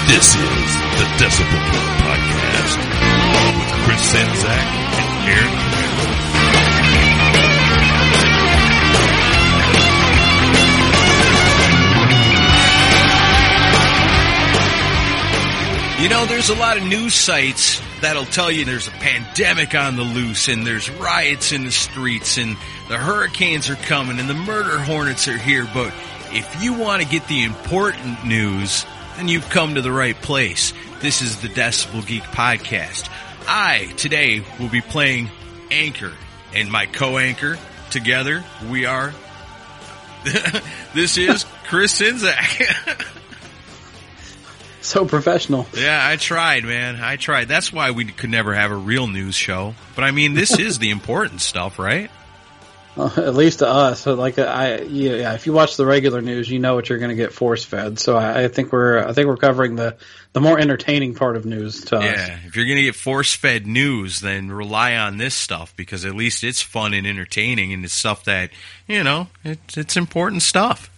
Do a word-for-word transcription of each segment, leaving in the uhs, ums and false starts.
This is the Decibel Geek Podcast with Chris Czynszak and Aaron Camaro. You know, there's a lot of news sites that'll tell you there's a pandemic on the loose and there's riots in the streets and the hurricanes are coming and the murder hornets are here. But if you want to get the important news, then you've come to the right place. This is the Decibel Geek Podcast. I, today, will be playing Anchor, and my co-anchor, together, we are, this is Chris Czynszak. So professional. Yeah, I tried, man. I tried. That's why we could never have a real news show. But, I mean, this is the important stuff, right? Well, at least to us. So like I, yeah, if you watch the regular news, you know what you're going to get force fed. So I, I think we're, I think we're covering the, the more entertaining part of news to yeah, us. Yeah, if you're going to get force fed news, then rely on this stuff because at least it's fun and entertaining and it's stuff that, you know, it, it's important stuff.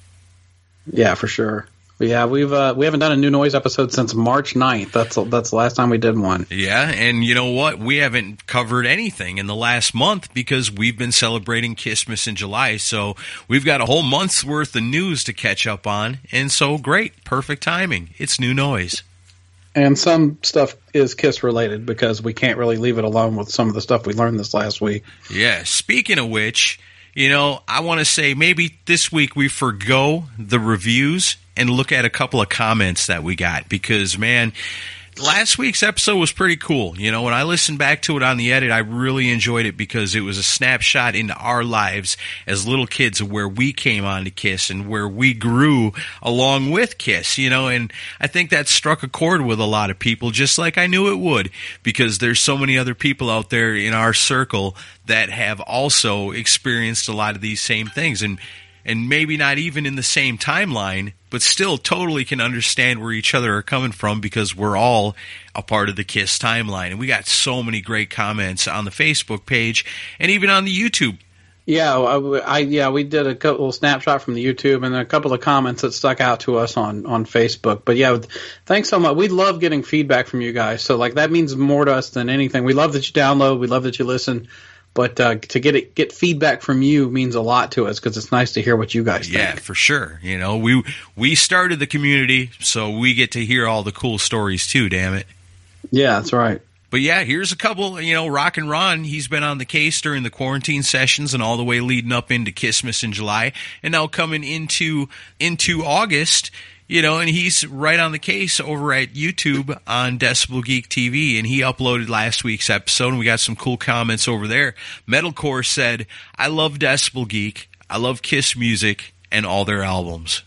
Yeah, for sure. But yeah, we've uh, we haven't done a New Noise episode since March ninth. That's that's the last time we did one. Yeah, and you know what? We haven't covered anything in the last month because we've been celebrating Kissmas in July. So we've got a whole month's worth of news to catch up on. And so great, perfect timing. It's New Noise. And some stuff is Kiss related because we can't really leave it alone with some of the stuff we learned this last week. Yeah, speaking of which, you know, I want to say maybe this week we forgo the reviews and look at a couple of comments that we got because, man, last week's episode was pretty cool. You know, when I listened back to it on the edit, I really enjoyed it because it was a snapshot into our lives as little kids of where we came on to Kiss and where we grew along with Kiss, you know, and I think that struck a chord with a lot of people, just like I knew it would, because there's so many other people out there in our circle that have also experienced a lot of these same things, and and maybe not even in the same timeline, but still totally can understand where each other are coming from because we're all a part of the Kiss timeline. And we got so many great comments on the Facebook page and even on the YouTube. Yeah, I, I yeah, we did a couple snapshot from the YouTube and a couple of comments that stuck out to us on, on Facebook. But yeah, thanks so much. We love getting feedback from you guys. So like that means more to us than anything. We love that you download. We love that you listen. But uh, to get it, get feedback from you means a lot to us because it's nice to hear what you guys think. Yeah, for sure. You know, we we started the community, so we get to hear all the cool stories too. Damn it. Yeah, that's right. But yeah, here's a couple. You know, Rock and Ron. He's been on the case during the quarantine sessions and all the way leading up into Kissmas in July, and now coming into into August. You know, and he's right on the case over at YouTube on Decibel Geek T V, and he uploaded last week's episode, and we got some cool comments over there. Metalcore said, I love Decibel Geek, I love Kiss music, and all their albums.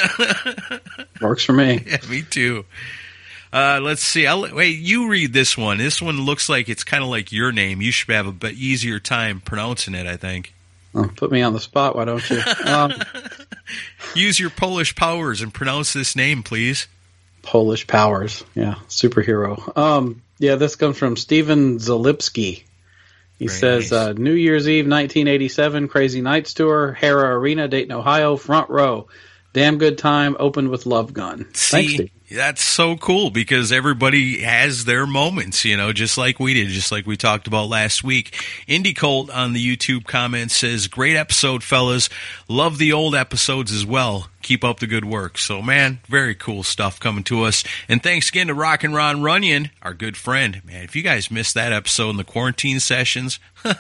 Works for me. Yeah, me too. Uh, let's see. I'll, wait, you read this one. This one looks like it's kind of like your name. You should have a bit easier time pronouncing it, I think. Oh, put me on the spot, why don't you? Um, Use your Polish powers and pronounce this name, please. Polish powers, yeah, superhero. Um, yeah, this comes from Steven Zalipski. He Very says, nice. uh, New Year's Eve, nineteen eighty-seven, Crazy Nights Tour, Hara Arena, Dayton, Ohio, front row. Damn good time, opened with Love Gun. See, Thanks, Steve. That's so cool because everybody has their moments, you know, just like we did, just like we talked about last week. Indie Colt on the YouTube comments says, great episode, fellas. Love the old episodes as well. Keep up the good work. So, man, very cool stuff coming to us. And thanks again to Rock and Ron Runyon, our good friend. Man, if you guys missed that episode in the quarantine sessions,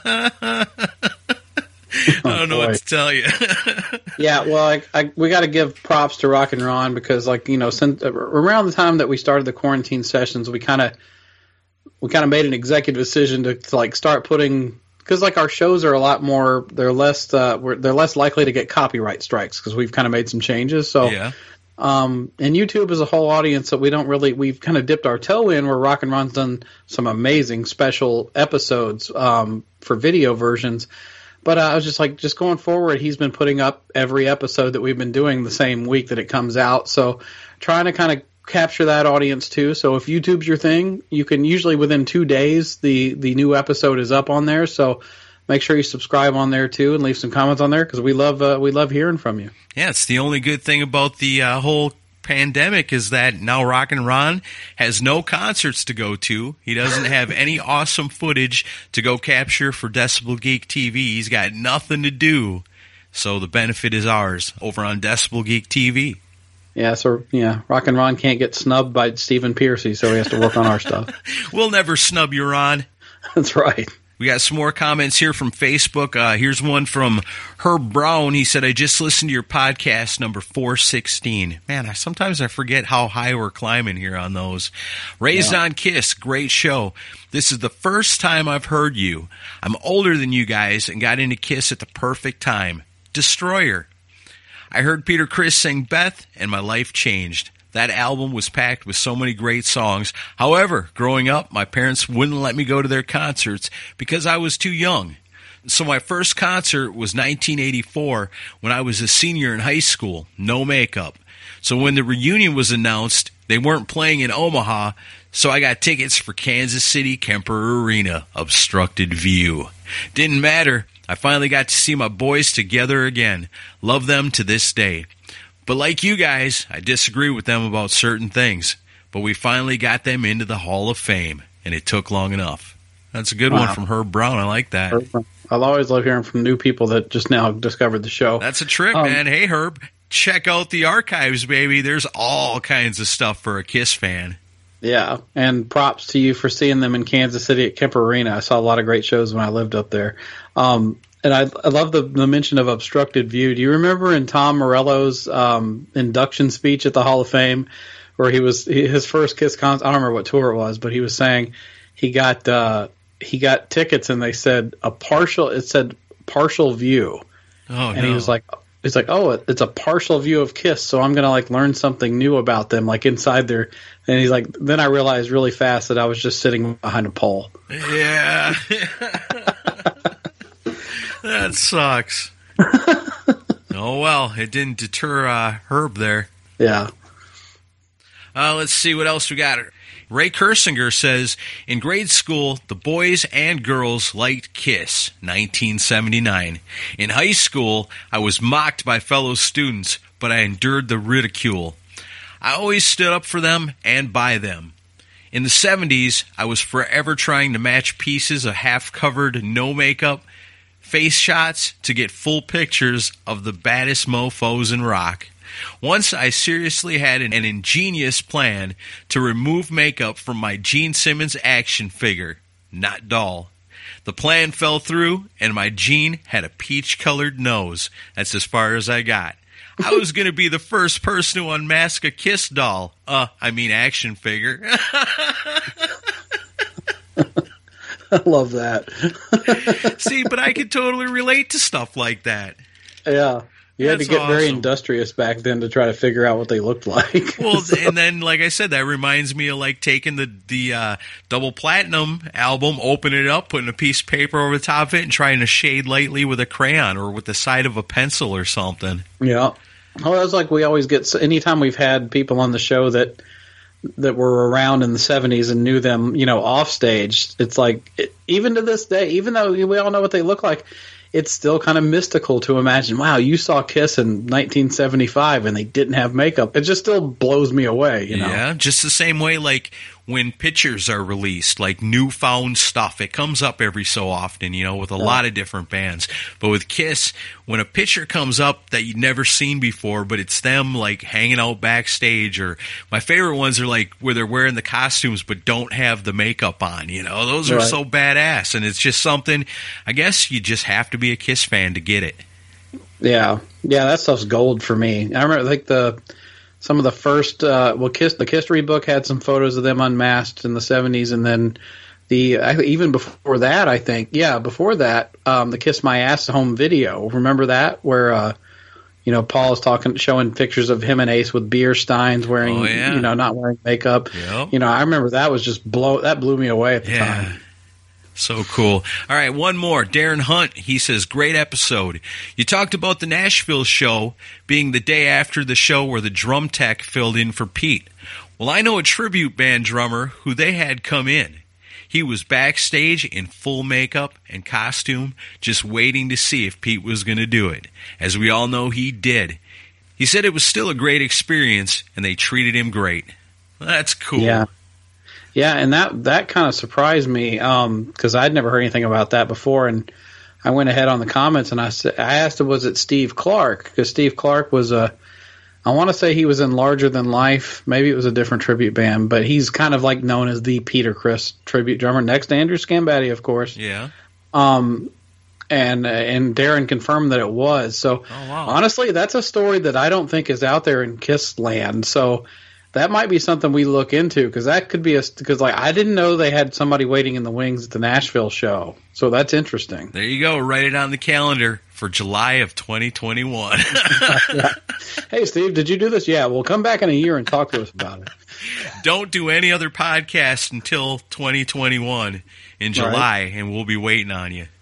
I don't know boy. what to tell you. Yeah, well, I, I, we got to give props to Rock and Ron because, like, you know, since, around the time that we started the quarantine sessions, we kind of we kind of made an executive decision to, to like start putting, because like our shows are a lot more, they're less uh, we're, they're less likely to get copyright strikes because we've kind of made some changes. So, yeah. um, and YouTube is a whole audience that we don't really, we've kind of dipped our toe in where Rock and Ron's done some amazing special episodes um, for video versions. But uh, I was just like, just going forward, he's been putting up every episode that we've been doing the same week that it comes out. So trying to kind of capture that audience too. So if YouTube's your thing, you can usually within two days, the, the new episode is up on there. So make sure you subscribe on there too and leave some comments on there because we love uh, we love hearing from you. Yeah, it's the only good thing about the uh, whole pandemic is that now Rockin' Ron has no concerts to go to. He doesn't have any awesome footage to go capture for Decibel Geek T V. He's got nothing to do. So the benefit is ours over on Decibel Geek T V. Yeah, so, yeah, Rockin' Ron can't get snubbed by Stephen Piercy, so he has to work on our stuff. We'll never snub you, Ron. That's right. We got some more comments here from Facebook. Uh, here's one from Herb Brown. He said, I just listened to your podcast number four sixteen. Man, I, sometimes I forget how high we're climbing here on those. Raised yeah. on Kiss, great show. This is the first time I've heard you. I'm older than you guys and got into Kiss at the perfect time. Destroyer. I heard Peter Criss sing Beth, and my life changed. That album was packed with so many great songs. However, growing up, my parents wouldn't let me go to their concerts because I was too young. So my first concert was nineteen eighty-four when I was a senior in high school, no makeup. So when the reunion was announced, they weren't playing in Omaha, so I got tickets for Kansas City Kemper Arena, obstructed view. Didn't matter. I finally got to see my boys together again. Love them to this day. But like you guys, I disagree with them about certain things. But we finally got them into the Hall of Fame, and it took long enough. That's a good wow. one from Herb Brown. I like that. I'll always love hearing from new people that just now discovered the show. That's a trick, um, man. Hey, Herb, check out the archives, baby. There's all kinds of stuff for a Kiss fan. Yeah, and props to you for seeing them in Kansas City at Kemper Arena. I saw a lot of great shows when I lived up there. Um, and I, I love the, the mention of obstructed view. Do you remember in Tom Morello's um, induction speech at the Hall of Fame where he was his first Kiss concert? I don't remember what tour it was, but he was saying he got uh, he got tickets and they said a partial. It said partial view, oh, and no. he was like. It's like, oh, it's a partial view of Kiss, so I'm going to, like, learn something new about them, like, inside their... And he's like, then I realized really fast that I was just sitting behind a pole. Yeah. That sucks. Oh, well, it didn't deter uh, Herb there. Yeah. Uh, let's see what else we got. Ray Kersinger says, in grade school, the boys and girls liked Kiss, nineteen seventy-nine. In high school, I was mocked by fellow students, but I endured the ridicule. I always stood up for them and by them. In the seventies, I was forever trying to match pieces of half-covered, no makeup, face shots to get full pictures of the baddest mofos in rock. Once I seriously had an, an ingenious plan to remove makeup from my Gene Simmons action figure, not doll. The plan fell through, and my Gene had a peach-colored nose. That's as far as I got. I was going to be the first person to unmask a Kiss doll. Uh, I mean action figure. I love that. See, but I could totally relate to stuff like that. Yeah. You had That's to get awesome. very industrious back then to try to figure out what they looked like. Well, so. And then, like I said, that reminds me of like taking the the uh, double platinum album, opening it up, putting a piece of paper over the top of it, and trying to shade lightly with a crayon or with the side of a pencil or something. Yeah. Well, that's like we always get. Anytime we've had people on the show that that were around in the seventies and knew them, you know, off stage, it's like it, even to this day, even though we all know what they look like, it's still kind of mystical to imagine, wow, you saw Kiss in nineteen seventy-five and they didn't have makeup. It just still blows me away, you know? Yeah, just the same way like when pictures are released, like newfound stuff. It comes up every so often, you know, with a yeah. lot of different bands. But with Kiss, when a picture comes up that you've never seen before, but it's them like hanging out backstage, or my favorite ones are like where they're wearing the costumes but don't have the makeup on, you know? Those are right. so badass, and it's just something, I guess you just have to be a Kiss fan to get it. Yeah. Yeah, that stuff's gold for me. I remember like the... Some of the first, uh, well, Kiss, the History book had some photos of them unmasked in the seventies, and then the even before that, I think, yeah, before that, um, the Kiss My Ass home video. Remember that, where uh, you know Paul is talking, showing pictures of him and Ace with beer steins, wearing, oh, yeah. you know, not wearing makeup. Yep. You know, I remember that was just blow that blew me away at the yeah. time. So cool. All right, one more. Darren Hunt, he says, great episode. You talked about the Nashville show being the day after the show where the drum tech filled in for Pete. Well, I know a tribute band drummer who they had come in. He was backstage in full makeup and costume, just waiting to see if Pete was going to do it. As we all know, he did. He said it was still a great experience, and they treated him great. That's cool. Yeah. Yeah, and that, that kind of surprised me because um, I'd never heard anything about that before, and I went ahead on the comments and I, said, I asked him, was it Steve Clark? Because Steve Clark was a, I want to say he was in Larger Than Life. Maybe it was a different tribute band, but he's kind of like known as the Peter Criss tribute drummer, next to Andrew Scambatti, of course. Yeah. Um, and and Darren confirmed that it was. So oh, wow. honestly, that's a story that I don't think is out there in Kiss land. So that might be something we look into because that could be a because like I didn't know they had somebody waiting in the wings at the Nashville show. So that's interesting. There you go. Write it on the calendar for July of twenty twenty-one. Yeah. Hey, Steve, did you do this? Yeah, well, come back in a year and talk to us about it. Don't do any other podcast until twenty twenty-one in July, right. And we'll be waiting on you.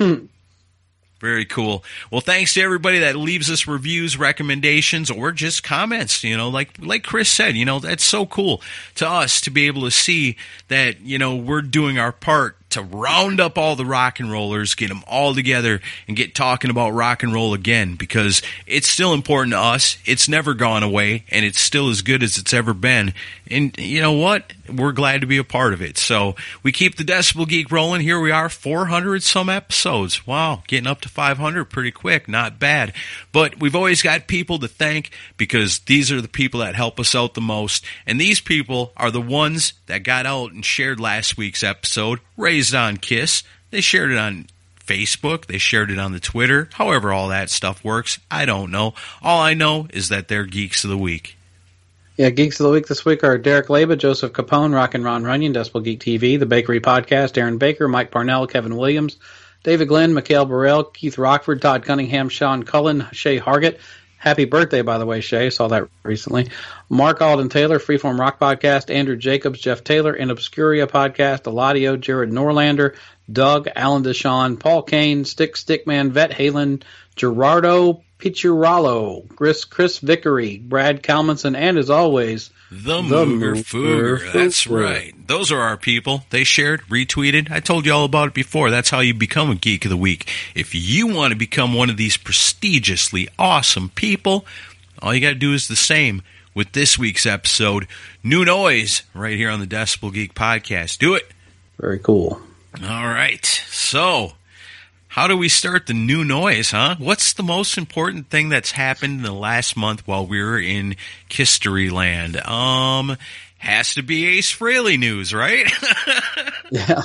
Very cool. Well, thanks to everybody that leaves us reviews, recommendations, or just comments. You know, like like Chris said, you know, that's so cool to us to be able to see that, you know, we're doing our part to round up all the rock and rollers, get them all together, and get talking about rock and roll again, because it's still important to us. It's never gone away, and it's still as good as it's ever been. And you know what? We're glad to be a part of it. So we keep the Decibel Geek rolling. Here we are, four hundred some episodes. Wow, getting up to five hundred pretty quick. Not bad. But we've always got people to thank, because these are the people that help us out the most. And these people are the ones that got out and shared last week's episode, Raised on Kiss. They shared it on Facebook. They shared it on the Twitter. However all that stuff works, I don't know. All I know is that they're Geeks of the Week. Yeah, Geeks of the Week this week are Derek Leba, Joseph Capone, Rock and Ron Runyon, Decibel Geek T V, The Bakery Podcast, Aaron Baker, Mike Parnell, Kevin Williams, David Glenn, Mikhail Burrell, Keith Rockford, Todd Cunningham, Sean Cullen, Shay Hargett. Happy birthday, by the way, Shay. Saw that recently. Mark Alden Taylor, Freeform Rock Podcast, Andrew Jacobs, Jeff Taylor, In Obscuria Podcast, Eladio, Jared Norlander, Doug, Alan Deshawn, Paul Kane, Stick Stickman, Vet Halen, Gerardo Picciarallo, Chris, Chris Vickery, Brad Kalmanson, and as always, The, the Mooger Fooger. That's right. Those are our people. They shared, retweeted. I told you all about it before. That's how you become a Geek of the Week. If you want to become one of these prestigiously awesome people, all you got to do is the same with this week's episode, New Noise, right here on the Decibel Geek Podcast. Do it. Very cool. All right. So, how do we start the New Noise, huh? What's the most important thing that's happened in the last month while we were in Kistery Land? Um, has to be Ace Frehley news, right? Yeah.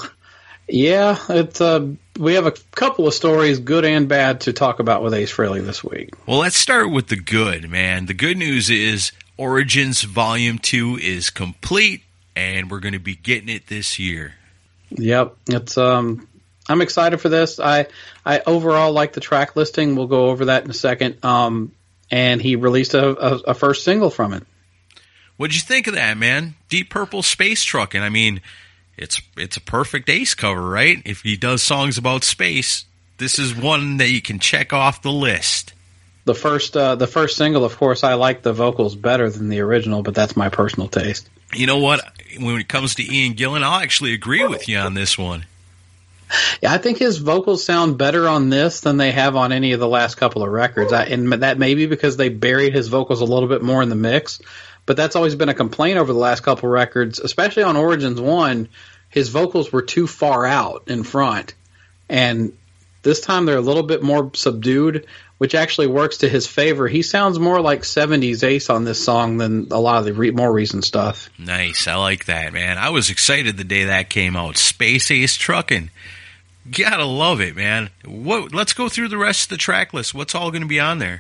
Yeah, it's uh, we have a couple of stories, good and bad, to talk about with Ace Frehley this week. Well, let's start with the good, man. The good news is Origins Volume two is complete, and we're going to be getting it this year. Yep, it's um, I'm excited for this. I I overall like the track listing. We'll go over that in a second. Um, and he released a, a, a first single from it. What'd you think of that, man? Deep Purple Space Truckin'. I mean, it's it's a perfect Ace cover, right? If he does songs about space, this is one that you can check off the list. The first uh, the first single, of course, I like the vocals better than the original, but that's my personal taste. You know what? When it comes to Ian Gillan, I'll actually agree with you on this one. Yeah, I think his vocals sound better on this than they have on any of the last couple of records. I, and that may be because they buried his vocals a little bit more in the mix. But that's always been a complaint over the last couple of records, especially on Origins one. His vocals were too far out in front. And this time they're a little bit more subdued, which actually works to his favor. He sounds more like seventies Ace on this song than a lot of the re- more recent stuff. Nice. I like that, man. I was excited the day that came out. Space Ace Truckin'. Gotta love it, man. What? Let's go through the rest of the track list. What's all going to be on there?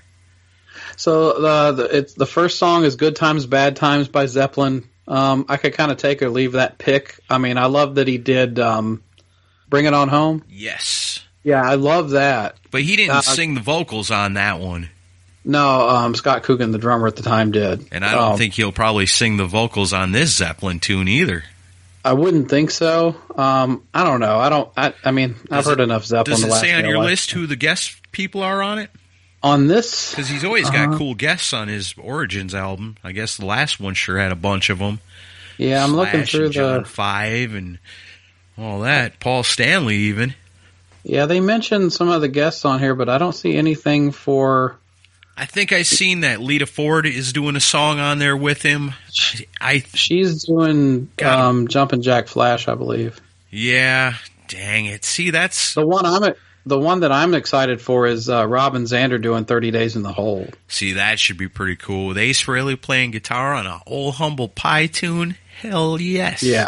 So uh, the it's the first song is "Good Times, Bad Times" by Zeppelin. Um, I could kind of take or leave that pick. I mean, I love that he did um, "Bring It On Home." Yes. Yeah, I love that. But he didn't uh, sing the vocals on that one. No, um, Scott Coogan, the drummer at the time, did. And I don't um, think he'll probably sing the vocals on this Zeppelin tune either. I wouldn't think so. Um, I don't know. I don't. I, I mean, I've does heard it, enough Zeppelin. Does it to say on your life. list who the guest people are on it? On this? Because he's always got uh, cool guests on his Origins album. I guess the last one sure had a bunch of them. Yeah, I'm Slash looking through and John the Five and all that. Paul Stanley even. Yeah, they mentioned some of the guests on here, but I don't see anything for I think I seen that Lita Ford is doing a song on there with him. I she's doing um, Jumpin' Jack Flash, I believe. Yeah, dang it. See, that's the one I'm the one that I'm excited for is uh, Robin Zander doing thirty Days in the Hole. See, that should be pretty cool. With Ace Frehley playing guitar on a Old Humble Pie tune. Hell yes. Yeah.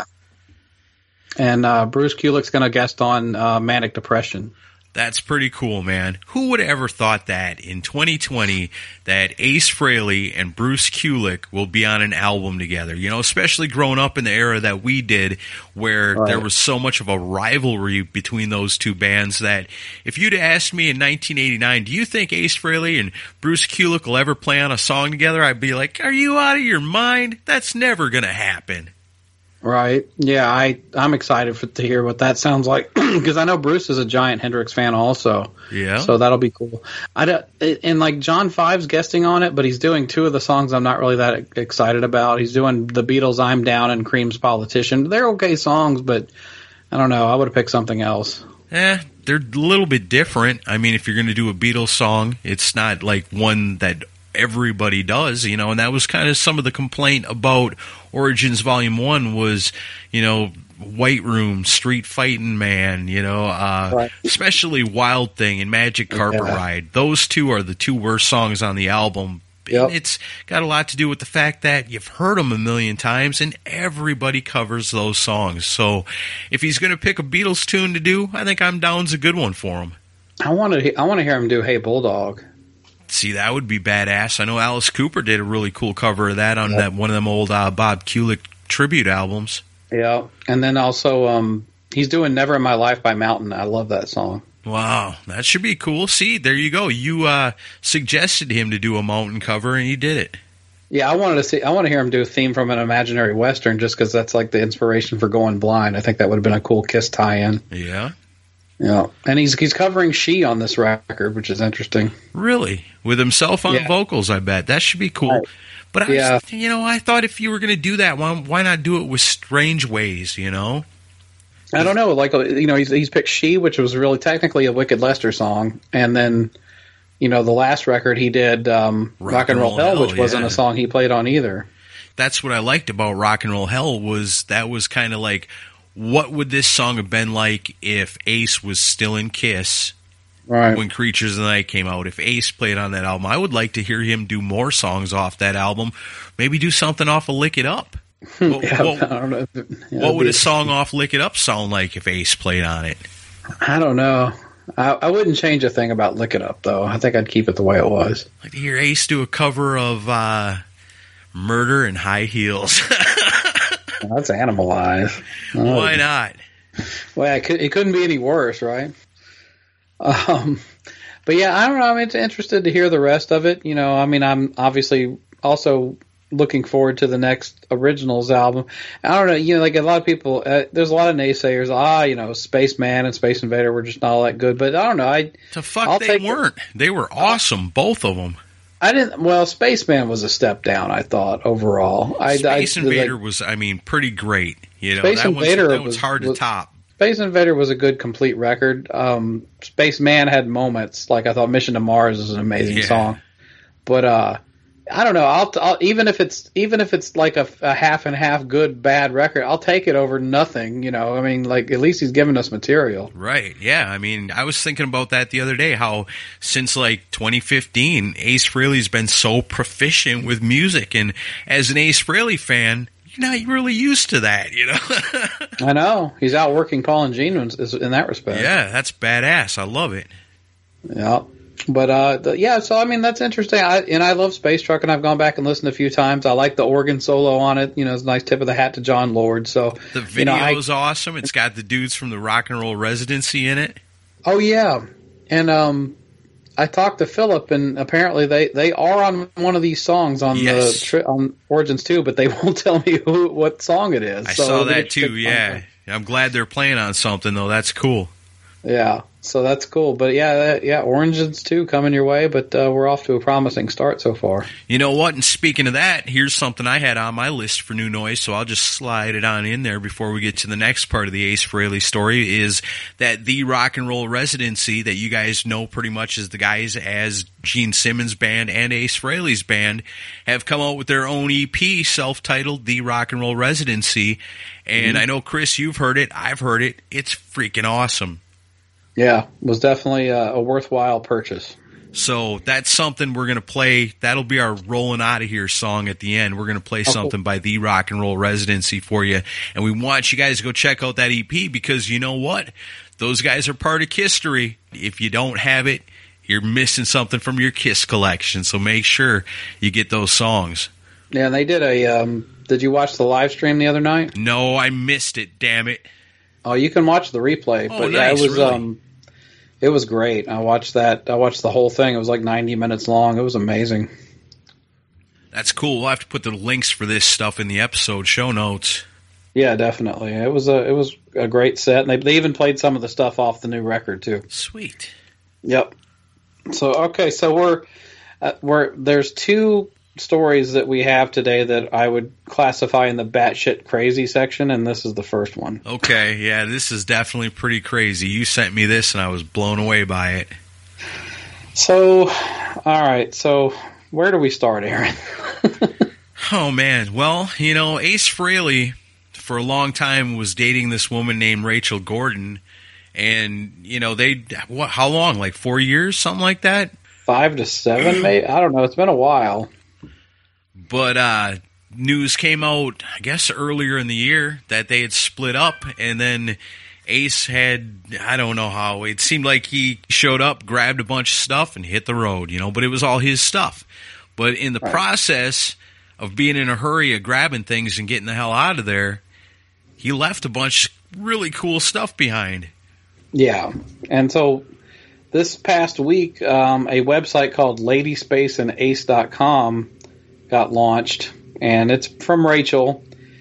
And uh, Bruce Kulick's going to guest on uh, Manic Depression. That's pretty cool, man. Who would have ever thought that in twenty twenty that Ace Frehley and Bruce Kulick will be on an album together? You know, especially growing up in the era that we did where right. there was so much of a rivalry between those two bands that if you'd asked me in nineteen eighty-nine, do you think Ace Frehley and Bruce Kulick will ever play on a song together? I'd be like, are you out of your mind? That's never going to happen. Right. Yeah, I, I'm excited for, to hear what that sounds like because I know Bruce is a giant Hendrix fan also. Yeah. So that'll be cool. I don't, and like John Five's guesting on it, but he's doing two of the songs I'm not really that excited about. He's doing the Beatles' I'm Down and Cream's Politician. They're okay songs, but I don't know. I would have picked something else. Eh, they're a little bit different. I mean, if you're going to do a Beatles song, it's not like one that everybody does, you know, and that was kind of some of the complaint about Origins Volume one was, you know, White Room, Street Fighting Man, you know, uh, right. especially Wild Thing and Magic Carpet yeah. Ride. Those two are the two worst songs on the album. Yep. It's got a lot to do with the fact that you've heard them a million times and everybody covers those songs. So if he's going to pick a Beatles tune to do, I think I'm Down's a good one for him. I want to I want to hear him do Hey Bulldog. See, that would be badass. I know Alice Cooper did a really cool cover of that on yep. that one of them old uh, Bob Kulick tribute albums. Yeah, and then also um, he's doing Never in My Life by Mountain. I love that song. Wow, that should be cool. See, there you go. You uh, suggested him to do a Mountain cover, and he did it. Yeah, I wanted to see. I want to hear him do a theme from an imaginary Western just because that's like the inspiration for Going Blind. I think that would have been a cool Kiss tie-in. Yeah. Yeah, and he's he's covering She on this record, which is interesting. Really, with himself on yeah. vocals, I bet that should be cool. Right. But I yeah. was, you know, I thought if you were going to do that, why why not do it with Strange Ways? You know, I don't know. Like you know, he's he's picked She, which was really technically a Wicked Lester song, and then you know the last record he did, um, Rock, Rock and Roll, Roll Hell, Hell, which yeah. wasn't a song he played on either. That's what I liked about Rock and Roll Hell was that was kind of like. What would this song have been like if Ace was still in Kiss right. when Creatures of the Night came out? If Ace played on that album, I would like to hear him do more songs off that album. Maybe do something off of Lick It Up. What, yeah, what, I don't know. Yeah, what would a song off Lick It Up sound like if Ace played on it? I don't know. I, I wouldn't change a thing about Lick It Up, though. I think I'd keep it the way it was. I'd like to hear Ace do a cover of uh, Murder in High Heels. Well, that's Animalize. Oh. Why not? Well, it, could, it couldn't be any worse, right? Um, but yeah, I don't know. I'm interested to hear the rest of it. You know, I mean, I'm obviously also looking forward to the next Originals album. I don't know. You know, like a lot of people, uh, there's a lot of naysayers. Ah, you know, Spaceman and Space Invader were just not all that good. But I don't know. I the fuck I'll they weren't. It. They were awesome, both of them. I didn't. Well, Spaceman was a step down. I thought overall. Space I, Invader like, was, I mean, pretty great. You know, Space that Invader was, that was, was hard to was, top. Space Invader was a good complete record. Um, Spaceman had moments like I thought Mission to Mars is an amazing yeah. song, but uh, I don't know. I'll, I'll even if it's even if it's like a, a half and half good bad record, I'll take it over nothing. You know, I mean, like at least he's giving us material. Right? Yeah. I mean, I was thinking about that the other day. How since like twenty fifteen, Ace Frehley's been so proficient with music, and as an Ace Frehley fan, you're not really used to that. You know. I know he's out working Paul and Gene in, in that respect. Yeah, that's badass. I love it. Yeah. But, uh, the, yeah, so, I mean, that's interesting. I, and I love Space Truck, and I've gone back and listened a few times. I like the organ solo on it. You know, it's a nice tip of the hat to John Lord. So the video's you know, I, awesome. It's got the dudes from the Rock and Roll Residency in it. Oh, yeah. And um, I talked to Philip, and apparently they, they are on one of these songs on yes. the tri- on Origins too, but they won't tell me who what song it is. I so saw that, too, yeah. I'm glad they're playing on something, though. That's cool. Yeah. So that's cool. But yeah, that, yeah, Origins two coming your way, but uh, we're off to a promising start so far. You know what? And speaking of that, here's something I had on my list for new noise, so I'll just slide it on in there before we get to the next part of the Ace Frehley story, is that the Rock and Roll Residency that you guys know pretty much as the guys as Gene Simmons' band and Ace Frehley's band have come out with their own E P self-titled The Rock and Roll Residency. And mm-hmm. I know, Chris, you've heard it. I've heard it. It's freaking awesome. Yeah, it was definitely a, a worthwhile purchase. So that's something we're going to play. That'll be our rolling out of here song at the end. We're going to play something by The Rock and Roll Residency for you. And we want you guys to go check out that E P because you know what? Those guys are part of Kistory. If you don't have it, you're missing something from your Kiss collection. So make sure you get those songs. Yeah, and they did a, um, did you watch the live stream the other night? No, I missed it, damn it. Oh, you can watch the replay. Oh, but nice, yeah, it was, really? um, it was great. I watched that. I watched the whole thing. It was like ninety minutes long. It was amazing. That's cool. We'll have to put the links for this stuff in the episode show notes. Yeah, definitely. It was a it was a great set, and they they even played some of the stuff off the new record too. Sweet. Yep. So okay, so we're uh, we're there's two stories that we have today that I would classify in the batshit crazy section, and this is the first one. Okay, yeah, this is definitely pretty crazy. You sent me this, and I was blown away by it. So, all right, so where do we start, Aaron? Oh, man. Well, you know, Ace Frehley, for a long time, was dating this woman named Rachel Gordon, and, you know, they, what, how long, like four years, something like that? Five to seven, maybe? I don't know. It's been a while. But uh, news came out, I guess, earlier in the year that they had split up, and then Ace had, I don't know how, it seemed like he showed up, grabbed a bunch of stuff, and hit the road, you know, but it was all his stuff. But in the right. process of being in a hurry of grabbing things and getting the hell out of there, he left a bunch of really cool stuff behind. Yeah, and so this past week, um, a website called lady space and ace dot com got launched, and it's from Rachel,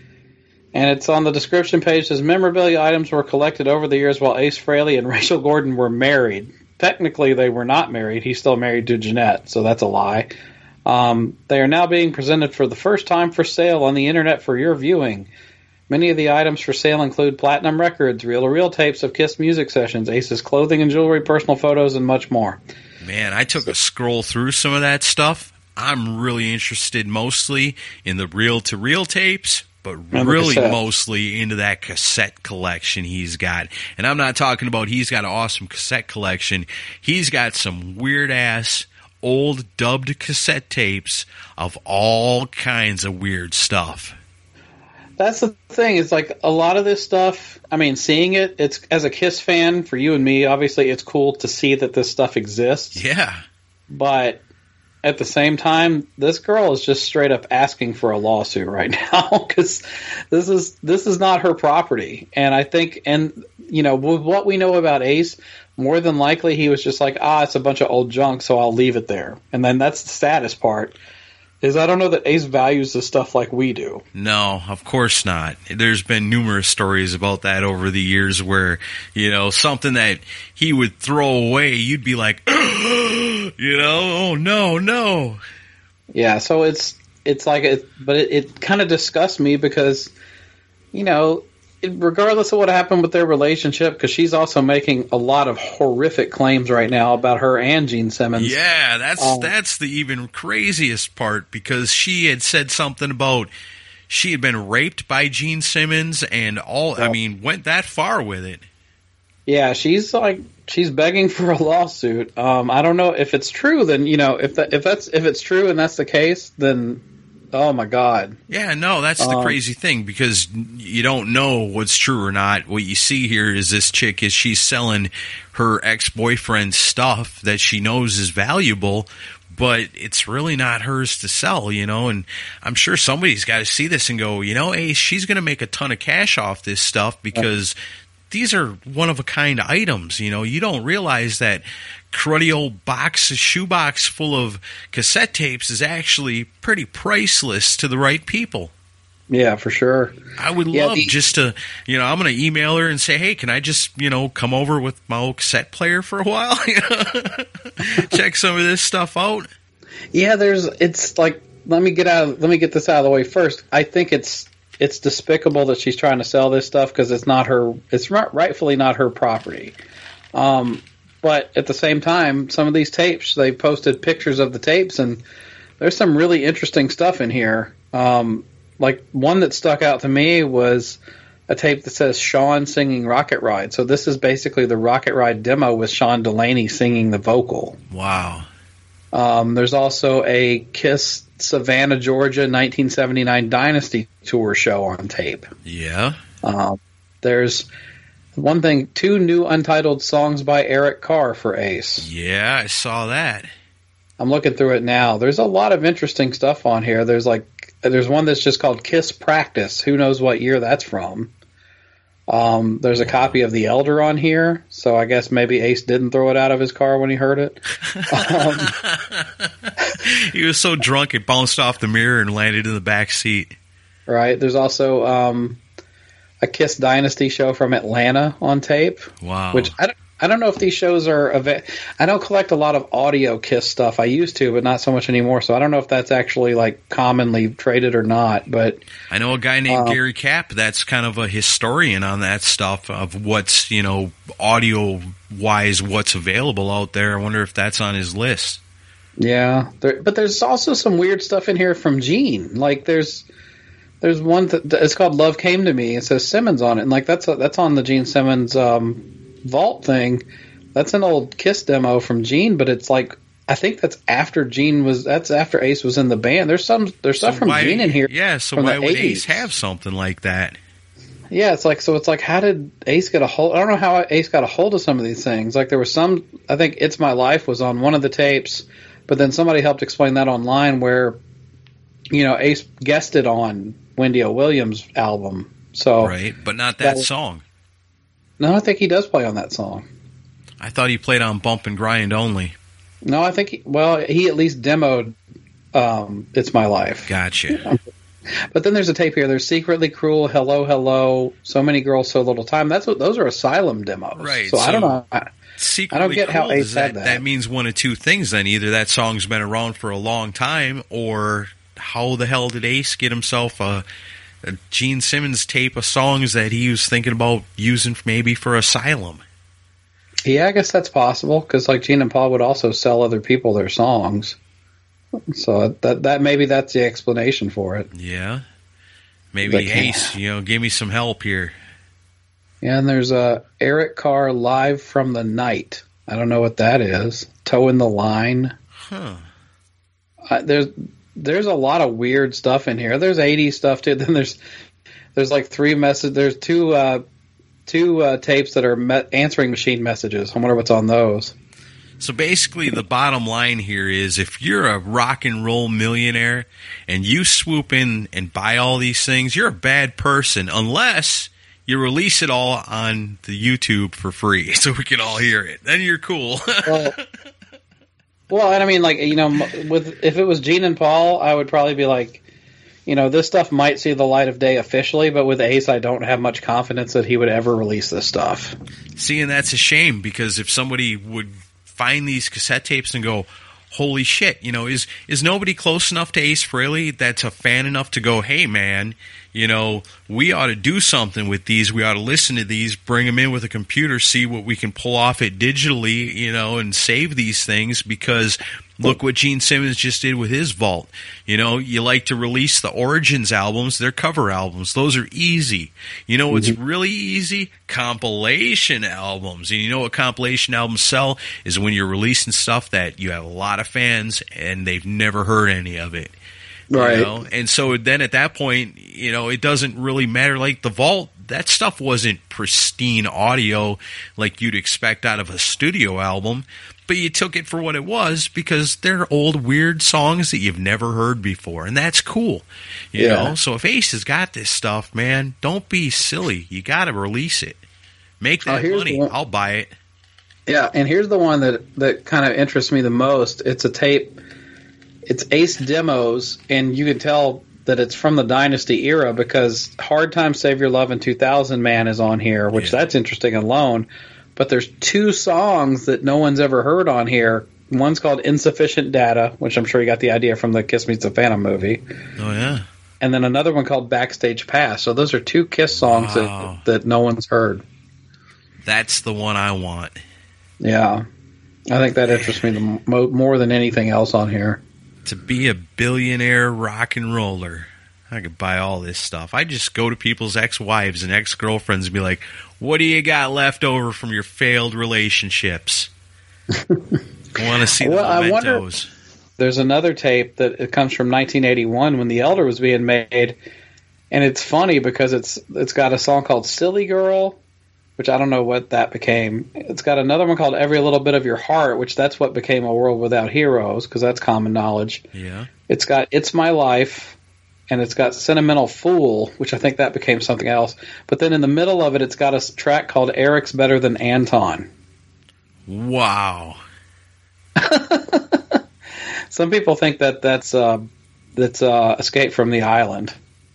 and it's on the description page. It says memorabilia items were collected over the years while Ace Frehley and Rachel Gordon were married. Technically, they were not married. He's still married to Jeanette, so that's a lie. Um, they are now being presented for the first time for sale on the internet for your viewing. Many of the items for sale include platinum records, reel-to-reel tapes of Kiss music sessions, Ace's clothing and jewelry, personal photos, and much more. Man, I took a scroll through some of that stuff. I'm really interested mostly in the reel-to-reel tapes, but really mostly into that cassette collection he's got. And I'm not talking about he's got an awesome cassette collection. He's got some weird-ass old dubbed cassette tapes of all kinds of weird stuff. That's the thing. It's like a lot of this stuff, I mean, seeing it, it's as a Kiss fan, for you and me, obviously it's cool to see that this stuff exists. Yeah. But at the same time, this girl is just straight up asking for a lawsuit right now because this is this is not her property. And I think, and you know, with what we know about Ace, more than likely he was just like, ah, it's a bunch of old junk, so I'll leave it there. And then that's the saddest part. Is I don't know that Ace values this stuff like we do. No, of course not. There's been numerous stories about that over the years where, you know, something that he would throw away, you'd be like, you know, oh, no, no. Yeah, so it's it's like, it, but it, it kind of disgusts me because, you know, it, regardless of what happened with their relationship, because she's also making a lot of horrific claims right now about her and Gene Simmons. Yeah, that's um, that's the even craziest part, because she had said something about she had been raped by Gene Simmons and all. Yeah. I mean, went that far with it. Yeah, she's like she's begging for a lawsuit. Um, I don't know if it's true. Then you know if that if that's if it's true and that's the case, then. Oh, my God. Yeah, no, that's the um, crazy thing, because you don't know what's true or not. What you see here is this chick is she's selling her ex-boyfriend's stuff that she knows is valuable, but it's really not hers to sell, you know, and I'm sure somebody's got to see this and go, you know, hey, she's going to make a ton of cash off this stuff because these are one-of-a-kind items, you know. You don't realize that cruddy old box, shoebox full of cassette tapes is actually pretty priceless to the right people. Yeah, for sure. I would Yeah, love the- just to, you know, I'm going to email her and say, hey, can I just, you know, come over with my old cassette player for a while? You know? Check some of this stuff out. Yeah, there's. It's like let me get out. Let me get this out of the way first. I think it's it's despicable that she's trying to sell this stuff because it's not her. It's not, rightfully not her property. Um, but at the same time, some of these tapes, they posted pictures of the tapes, and there's some really interesting stuff in here. Um, like one that stuck out to me was a tape that says Sean singing Rocket Ride. So this is basically the Rocket Ride demo with Sean Delaney singing the vocal. Wow. Um, there's also a Kiss Savannah, Georgia, nineteen seventy-nine Dynasty Tour show on tape. Yeah. Um, there's one thing, two new untitled songs by Eric Carr for Ace. Yeah, I saw that. I'm looking through it now. There's a lot of interesting stuff on here. There's like, there's one that's just called Kiss Practice. Who knows what year that's from? Um, there's a copy of The Elder on here, so I guess maybe Ace didn't throw it out of his car when he heard it. Um, he was so drunk it bounced off the mirror and landed in the back seat. Right. There's also um, a Kiss Dynasty show from Atlanta on tape. Wow. Which I don't, I don't know if these shows are av- I don't collect a lot of audio Kiss stuff. I used to, but not so much anymore. So I don't know if that's actually like commonly traded or not. But I know a guy named um, Gary Kapp that's kind of a historian on that stuff of what's, you know, audio wise, what's available out there. I wonder if that's on his list. Yeah, there, but there's also some weird stuff in here from Gene. Like there's there's one that it's called "Love Came to Me." It says Simmons on it, and like that's a, that's on the Gene Simmons um, Vault thing. That's an old Kiss demo from Gene, but it's like I think that's after Gene was. That's after Ace was in the band. There's some there's stuff So from why- Gene in here. Yeah, so from why the would eighties. Ace have something like that? Yeah, it's like so. It's like how did Ace get a hold? I don't know how Ace got a hold of some of these things. Like there was some. I think "It's My Life" was on one of the tapes, but then somebody helped explain that online where, you know, Ace guested on Wendy O. Williams' album. So Right, but not that that- song. no, I think he does play on that song. I thought he played on Bump and Grind only. No, I think he, well he at least demoed um, "It's My Life." Gotcha. But then there's a tape here. There's "Secretly Cruel," "Hello, Hello," "So Many Girls, So Little Time." That's what those are Asylum demos. Right, So, I don't so- know. I, Secretly I don't get how Cool, Ace does that, had that. that means one of two things then. Either that song's been around for a long time, or how the hell did Ace get himself a, a Gene Simmons tape of songs that he was thinking about using maybe for Asylum? Yeah, I guess that's possible because like Gene and Paul would also sell other people their songs, so that that maybe that's the explanation for it. Yeah. Maybe They can't- Ace, you know, give me some help here. Yeah, and there's a Eric Carr "Live from the Night." I don't know what that is. "Toe in the Line." Huh. Uh, there's there's a lot of weird stuff in here. There's eighties stuff too. Then there's there's like three message. There's two uh, two uh, tapes that are me- answering machine messages. I wonder what's on those. So basically, the bottom line here is if you're a rock and roll millionaire and you swoop in and buy all these things, you're a bad person unless you release it all on the YouTube for free so we can all hear it. Then you're cool. Well, well, and I mean, like you know, m- with if it was Gene and Paul, I would probably be like, you know, this stuff might see the light of day officially, but with Ace, I don't have much confidence that he would ever release this stuff. See, and that's a shame because if somebody would find these cassette tapes and go, holy shit, you know, is is nobody close enough to Ace Frehley that's a fan enough to go, hey, man, you know, we ought to do something with these. We ought to listen to these, bring them in with a computer, see what we can pull off it digitally, you know, and save these things because look what Gene Simmons just did with his vault. You know, you like to release the Origins albums, they're cover albums. Those are easy. You know what's really easy? Compilation albums. And you know what compilation albums sell is when you're releasing stuff that you have a lot of fans and they've never heard any of it. Right. You know? And so then at that point, you know, it doesn't really matter. Like the vault, that stuff wasn't pristine audio like you'd expect out of a studio album, but you took it for what it was because they're old, weird songs that you've never heard before, and that's cool. You Yeah. know, so if Ace has got this stuff, man, don't be silly. You got to release it. Make Oh, that here's money. the one- I'll buy it. Yeah, and here's the one that that kind of interests me the most. It's a tape. It's Ace demos, and you can tell that it's from the Dynasty era because Hard Time Save Your Love in two thousand Man is on here, which yeah. that's interesting alone. But there's two songs that no one's ever heard on here. One's called Insufficient Data, which I'm sure you got the idea from the Kiss Meets the Phantom movie. Oh, yeah. And then another one called Backstage Pass. So those are two Kiss songs wow. that, that no one's heard. That's the one I want. Yeah. I think that interests me the mo- more than anything else on here. To be a billionaire rock and roller, I could buy all this stuff. I just go to people's ex-wives and ex-girlfriends and be like, what do you got left over from your failed relationships? I want to see the well, mementos. I wonder, there's another tape that it comes from nineteen eighty-one when The Elder was being made, and it's funny because it's it's got a song called Silly Girl, which I don't know what that became. It's got another one called Every Little Bit of Your Heart, which that's what became A World Without Heroes, because that's common knowledge. Yeah. It's got It's My Life, and it's got Sentimental Fool, which I think that became something else. But then in the middle of it, it's got a track called Eric's Better Than Anton. Wow. Some people think that that's uh, that's uh, Escape from the Island.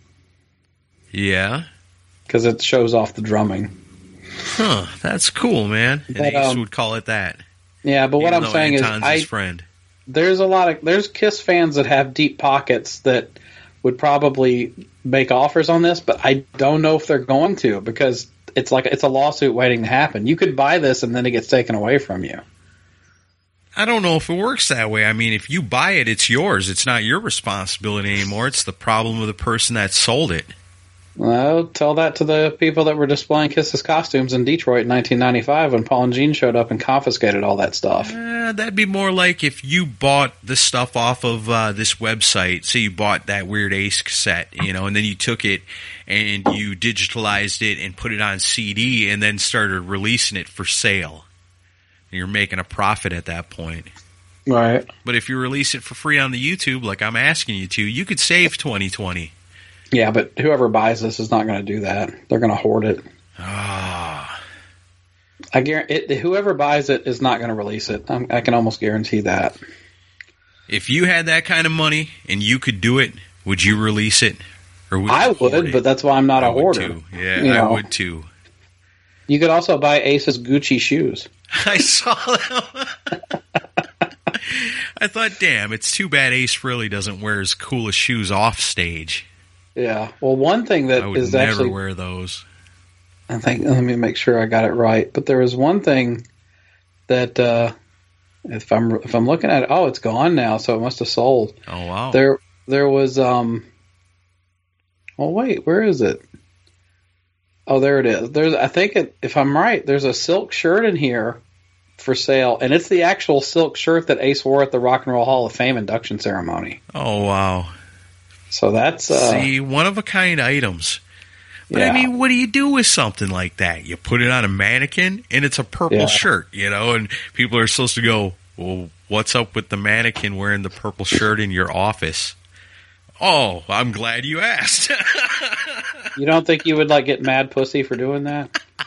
Yeah. Because it shows off the drumming. Huh, that's cool, man. And But, Ace um, would call it that. Yeah, but what Even I'm though saying Anton's is, I, his friend. there's a lot of there's Kiss fans that have deep pockets that would probably make offers on this, but I don't know if they're going to because it's like it's a lawsuit waiting to happen. You could buy this and then it gets taken away from you. I don't know if it works that way. I mean, if you buy it, it's yours. It's not your responsibility anymore. It's the problem of the person that sold it. Well, tell that to the people that were displaying Kiss's costumes in Detroit in nineteen ninety-five when Paul and Gene showed up and confiscated all that stuff. Uh, that'd be more like if you bought the stuff off of uh, this website. Say you bought that Weird Ace cassette, you know, and then you took it and you digitalized it and put it on C D and then started releasing it for sale. You're making a profit at that point. Right. But if you release it for free on the YouTube, like I'm asking you to, you could save twenty twenty. Yeah, but whoever buys this is not going to do that. They're going to hoard it. Ah. I guarantee it, whoever buys it is not going to release it. I'm, I can almost guarantee that. If you had that kind of money and you could do it, would you release it? Or would I you hoard would, it? but that's why I'm not I a would hoarder. too. Yeah, You I know. would too. You could also buy Ace's Gucci shoes. I saw that. I thought, damn, it's too bad Ace Frehley doesn't wear his coolest shoes off stage. Yeah. Well, one thing that I would is never actually, wear those. I think, let me make sure I got it right. But there was one thing that, uh, if I'm if I'm looking at it, oh, it's gone now, so it must have sold. Oh wow. There there was um. Oh wait, where is it? Oh, there it is. There's I think it, if I'm right, there's a silk shirt in here for sale, and it's the actual silk shirt that Ace wore at the Rock and Roll Hall of Fame induction ceremony. Oh wow. So that's uh, See, one of a kind items. But yeah. I mean, what do you do with something like that? You put it on a mannequin and it's a purple Yeah. shirt, you know, and people are supposed to go, well, what's up with the mannequin wearing the purple shirt in your office? Oh, I'm glad you asked. You don't think you would like get mad pussy for doing that?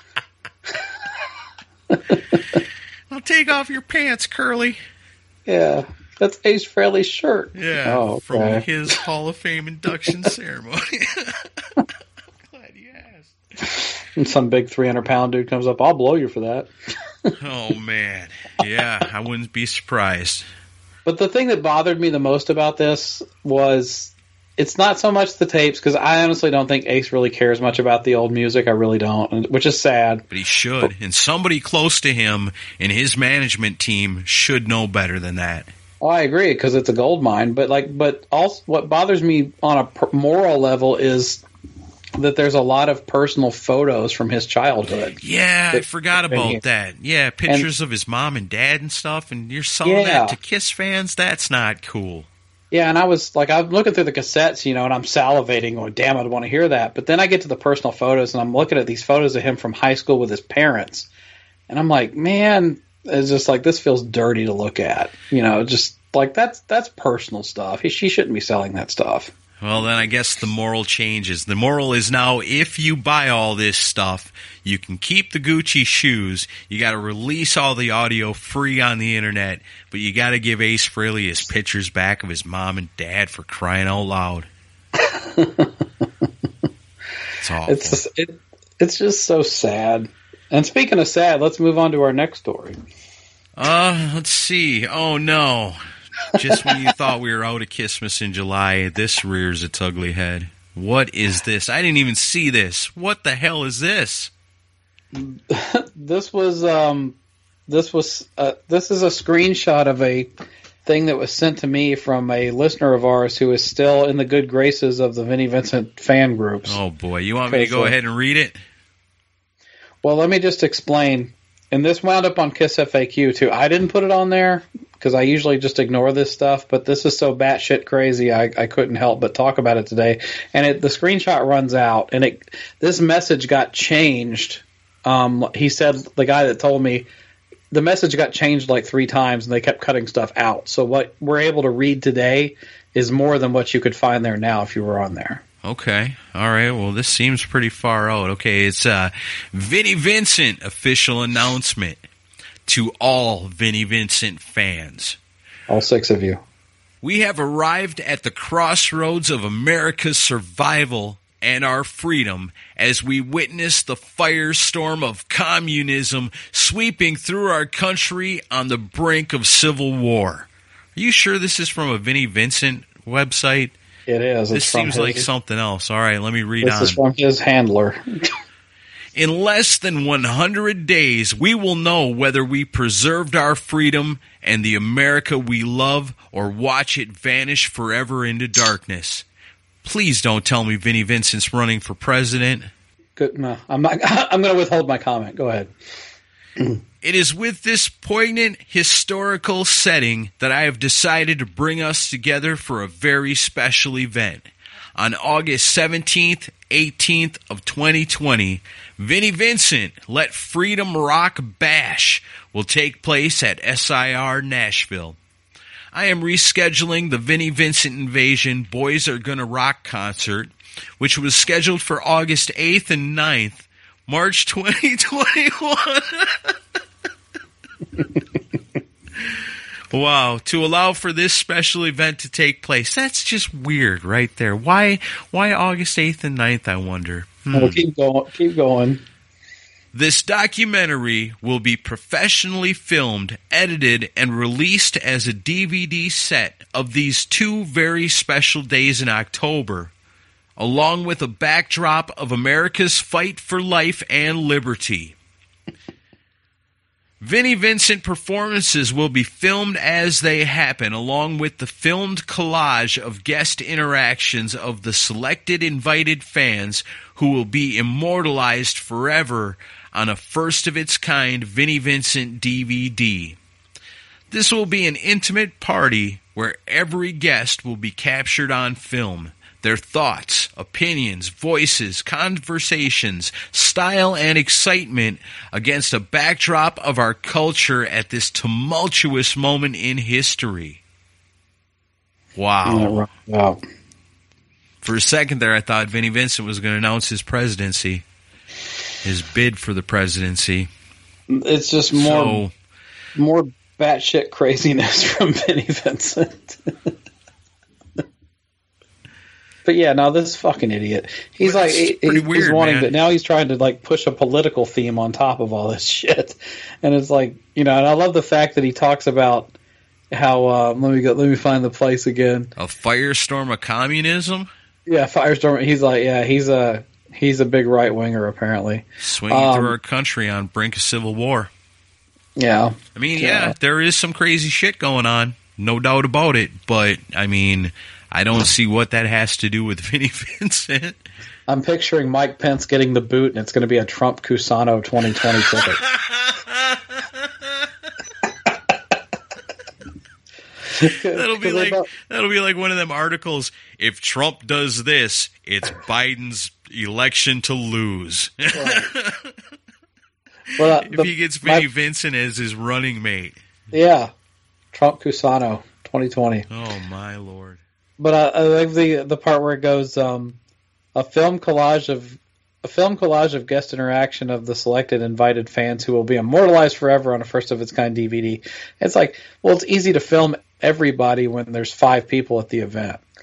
Well, take off your pants, Curly. Yeah, that's Ace Frehley's shirt. Yeah, oh, from okay. his Hall of Fame induction ceremony. Glad you asked. And some big three hundred pound dude comes up, I'll blow you for that. Oh, man. Yeah, I wouldn't be surprised. But the thing that bothered me the most about this was it's not so much the tapes, because I honestly don't think Ace really cares much about the old music. I really don't, which is sad. But he should. And somebody close to him and his management team should know better than that. Oh, I agree, because it's a gold mine. But like, but also, what bothers me on a per- moral level is that there's a lot of personal photos from his childhood. Yeah, I that- forgot about that. Yeah, pictures of his mom and dad and stuff, and you're selling Yeah. that to Kiss fans? That's not cool. Yeah, and I was like, I'm looking through the cassettes, you know, and I'm salivating, going, damn, I'd want to hear that. But then I get to the personal photos, and I'm looking at these photos of him from high school with his parents, and I'm like, man, it's just like, this feels dirty to look at. You know, just like, that's that's personal stuff. He, she shouldn't be selling that stuff. Well, then I guess the moral changes. The moral is now, if you buy all this stuff, you can keep the Gucci shoes. You got to release all the audio free on the internet, but you got to give Ace Frehley his pictures back of his mom and dad, for crying out loud. It's awful. It's just, it, it's just so sad. And speaking of sad, let's move on to our next story. Uh, let's see. Oh, no. Just when you thought we were out of Christmas in July, this rears its ugly head. What is this? I didn't even see this. What the hell is this? This was um, this was uh, this is a screenshot of a thing that was sent to me from a listener of ours who is still in the good graces of the Vinnie Vincent fan groups. Oh boy, you want me to go ahead and read it? Well, let me just explain. And this wound up on Kiss F A Q too. I didn't put it on there because I usually just ignore this stuff, but this is so batshit crazy, I, I couldn't help but talk about it today. And it, the screenshot runs out, and it this message got changed. Um, he said, the guy that told me, the message got changed like three times, and they kept cutting stuff out. So what we're able to read today is more than what you could find there now if you were on there. Okay. All right. Well, this seems pretty far out. Okay. It's uh, Vinnie Vincent official announcement to all Vinnie Vincent fans. All six of you. We have arrived at the crossroads of America's survival and our freedom as we witness the firestorm of communism sweeping through our country on the brink of civil war. Are you sure this is from a Vinnie Vincent website? It is. This seems like something else. All right, let me read on. This is from his handler. In less than one hundred days, we will know whether we preserved our freedom and the America we love or watch it vanish forever into darkness. Please don't tell me Vinnie Vincent's running for president. Good. No, I'm not. I'm going to withhold my comment. Go ahead. It is with this poignant historical setting that I have decided to bring us together for a very special event. On August seventeenth, eighteenth of twenty twenty, Vinnie Vincent Let Freedom Rock Bash will take place at S I R Nashville. I am rescheduling the Vinnie Vincent Invasion Boys Are Gonna Rock concert, which was scheduled for August eighth and ninth, March twenty twenty-one. Wow, to allow for this special event to take place. That's just weird right there. Why why August eighth and ninth, I wonder? Hmm. Well, keep going. Keep going. This documentary will be professionally filmed, edited, and released as a D V D set of these two very special days in October, along with a backdrop of America's fight for life and liberty. Vinnie Vincent performances will be filmed as they happen, along with the filmed collage of guest interactions of the selected invited fans who will be immortalized forever on a first-of-its-kind Vinnie Vincent D V D. This will be an intimate party where every guest will be captured on film. Their thoughts, opinions, voices, conversations, style, and excitement against a backdrop of our culture at this tumultuous moment in history. Wow. Wow. For a second there, I thought Vinnie Vincent was going to announce his presidency, his bid for the presidency. It's just more, so, more batshit craziness from Vinnie Vincent. But yeah, no, this fucking idiot. He's like, he, he's weird, wanting man. to, now he's trying to like push a political theme on top of all this shit. And it's like, you know, and I love the fact that he talks about how, uh, let me go, let me find the place again. A firestorm of communism? Yeah, firestorm. He's like, yeah, he's a, he's a big right winger apparently. Swinging um, through our country on brink of civil war. Yeah. I mean, yeah, yeah, there is some crazy shit going on. No doubt about it. But, I mean, I don't see what that has to do with Vinnie Vincent. I'm picturing Mike Pence getting the boot, and it's going to be a Trump Cusano twenty twenty ticket. that'll be like that'll be like one of them articles. If Trump does this, it's Biden's election to lose. Right. Well, uh, if the, he gets Vinnie my, Vincent as his running mate. Yeah, Trump Cusano twenty twenty. Oh my lord. But uh, I like the the part where it goes um, a film collage of a film collage of guest interaction of the selected invited fans who will be immortalized forever on a first of its kind D V D. It's like, well, it's easy to film everybody when there's five people at the event.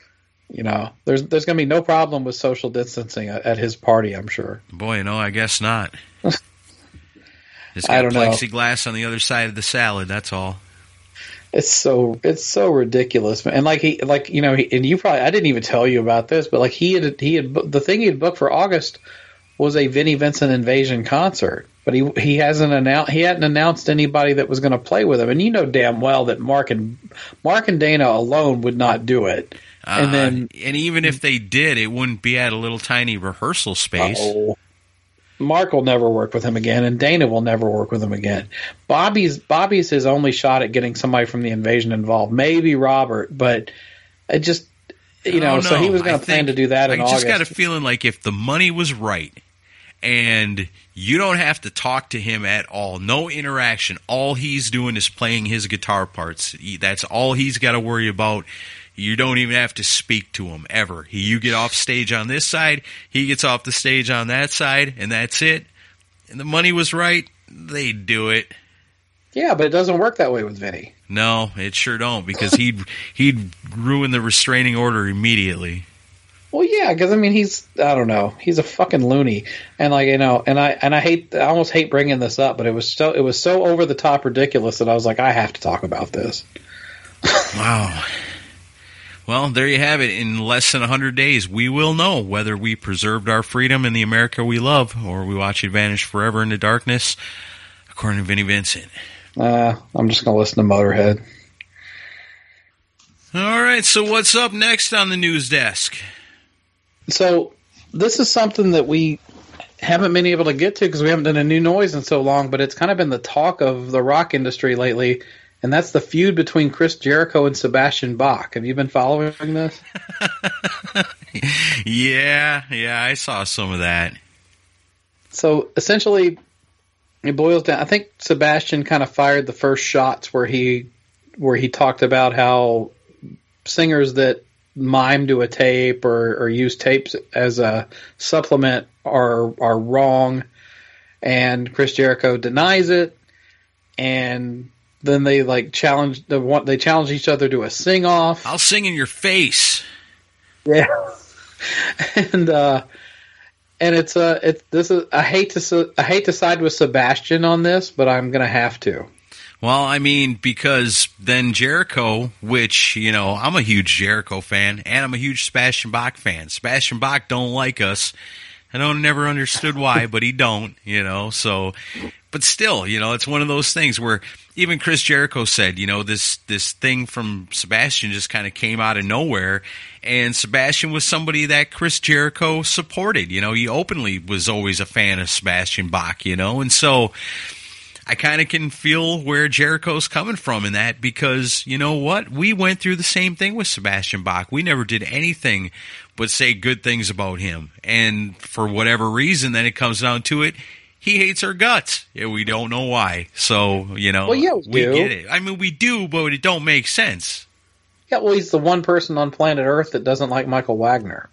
You know, there's there's going to be no problem with social distancing at, at his party, I'm sure. Boy, no, I guess not. It's I got don't know. plexiglass on the other side of the salad. That's all. It's so it's so ridiculous, man. And like he like you know, he, and you probably I didn't even tell you about this, but like he had he had the thing he had booked for August was a Vinnie Vincent Invasion concert, but he he hasn't announced he hadn't announced anybody that was going to play with him. And you know damn well that Mark and Mark and Dana alone would not do it. And uh, then and even if they did, it wouldn't be at a little tiny rehearsal space. Oh, Mark will never work with him again, and Dana will never work with him again. Bobby's Bobby's his only shot at getting somebody from the Invasion involved. Maybe Robert, but it just you know. know. So he was going to plan to do that in I August. just got a feeling like if the money was right, and you don't have to talk to him at all, no interaction. All he's doing is playing his guitar parts. That's all he's got to worry about. You don't even have to speak to him ever. He, you get off stage on this side, he gets off the stage on that side, and that's it. And the money was right, they'd do it. Yeah, but it doesn't work that way with Vinny. No, it sure don't, because he'd he'd ruin the restraining order immediately. Well, yeah, because I mean, he's I don't know, he's a fucking loony, and like you know, and I and I hate, I almost hate bringing this up, but it was so it was so over the top ridiculous that I was like, I have to talk about this. Wow. Well, there you have it. In less than one hundred days, we will know whether we preserved our freedom in the America we love or we watch it vanish forever into darkness, according to Vinnie Vincent. Uh, I'm just going to listen to Motorhead. All right, so what's up next on the news desk? So this is something that we haven't been able to get to because we haven't done a new noise in so long, but it's kind of been the talk of the rock industry lately. And that's the feud between Chris Jericho and Sebastian Bach. Have you been following this? yeah, yeah, I saw some of that. So essentially, it boils down. I think Sebastian kind of fired the first shots where he where he talked about how singers that mime to a tape or, or use tapes as a supplement are are wrong, and Chris Jericho denies it, and then they like challenge the one. They challenge each other to a sing off. I'll sing in your face. Yeah, and uh, and it's uh, it's this is. I hate to I hate to side with Sebastian on this, but I'm gonna have to. Well, I mean, because then Jericho, which, you know, I'm a huge Jericho fan, and I'm a huge Sebastian Bach fan. Sebastian Bach don't like us. I don't never understood why, but he don't, you know, so, but still, you know, it's one of those things where even Chris Jericho said, you know, this, this thing from Sebastian just kind of came out of nowhere, and Sebastian was somebody that Chris Jericho supported, you know, he openly was always a fan of Sebastian Bach, you know, and so I kind of can feel where Jericho's coming from in that because, you know what, we went through the same thing with Sebastian Bach. We never did anything but say good things about him. And for whatever reason, then it comes down to it, he hates our guts. Yeah, we don't know why. So, you know, well, yeah, we, we do. get it. I mean, we do, but it don't make sense. Yeah, well, he's the one person on planet Earth that doesn't like Michael Wagner.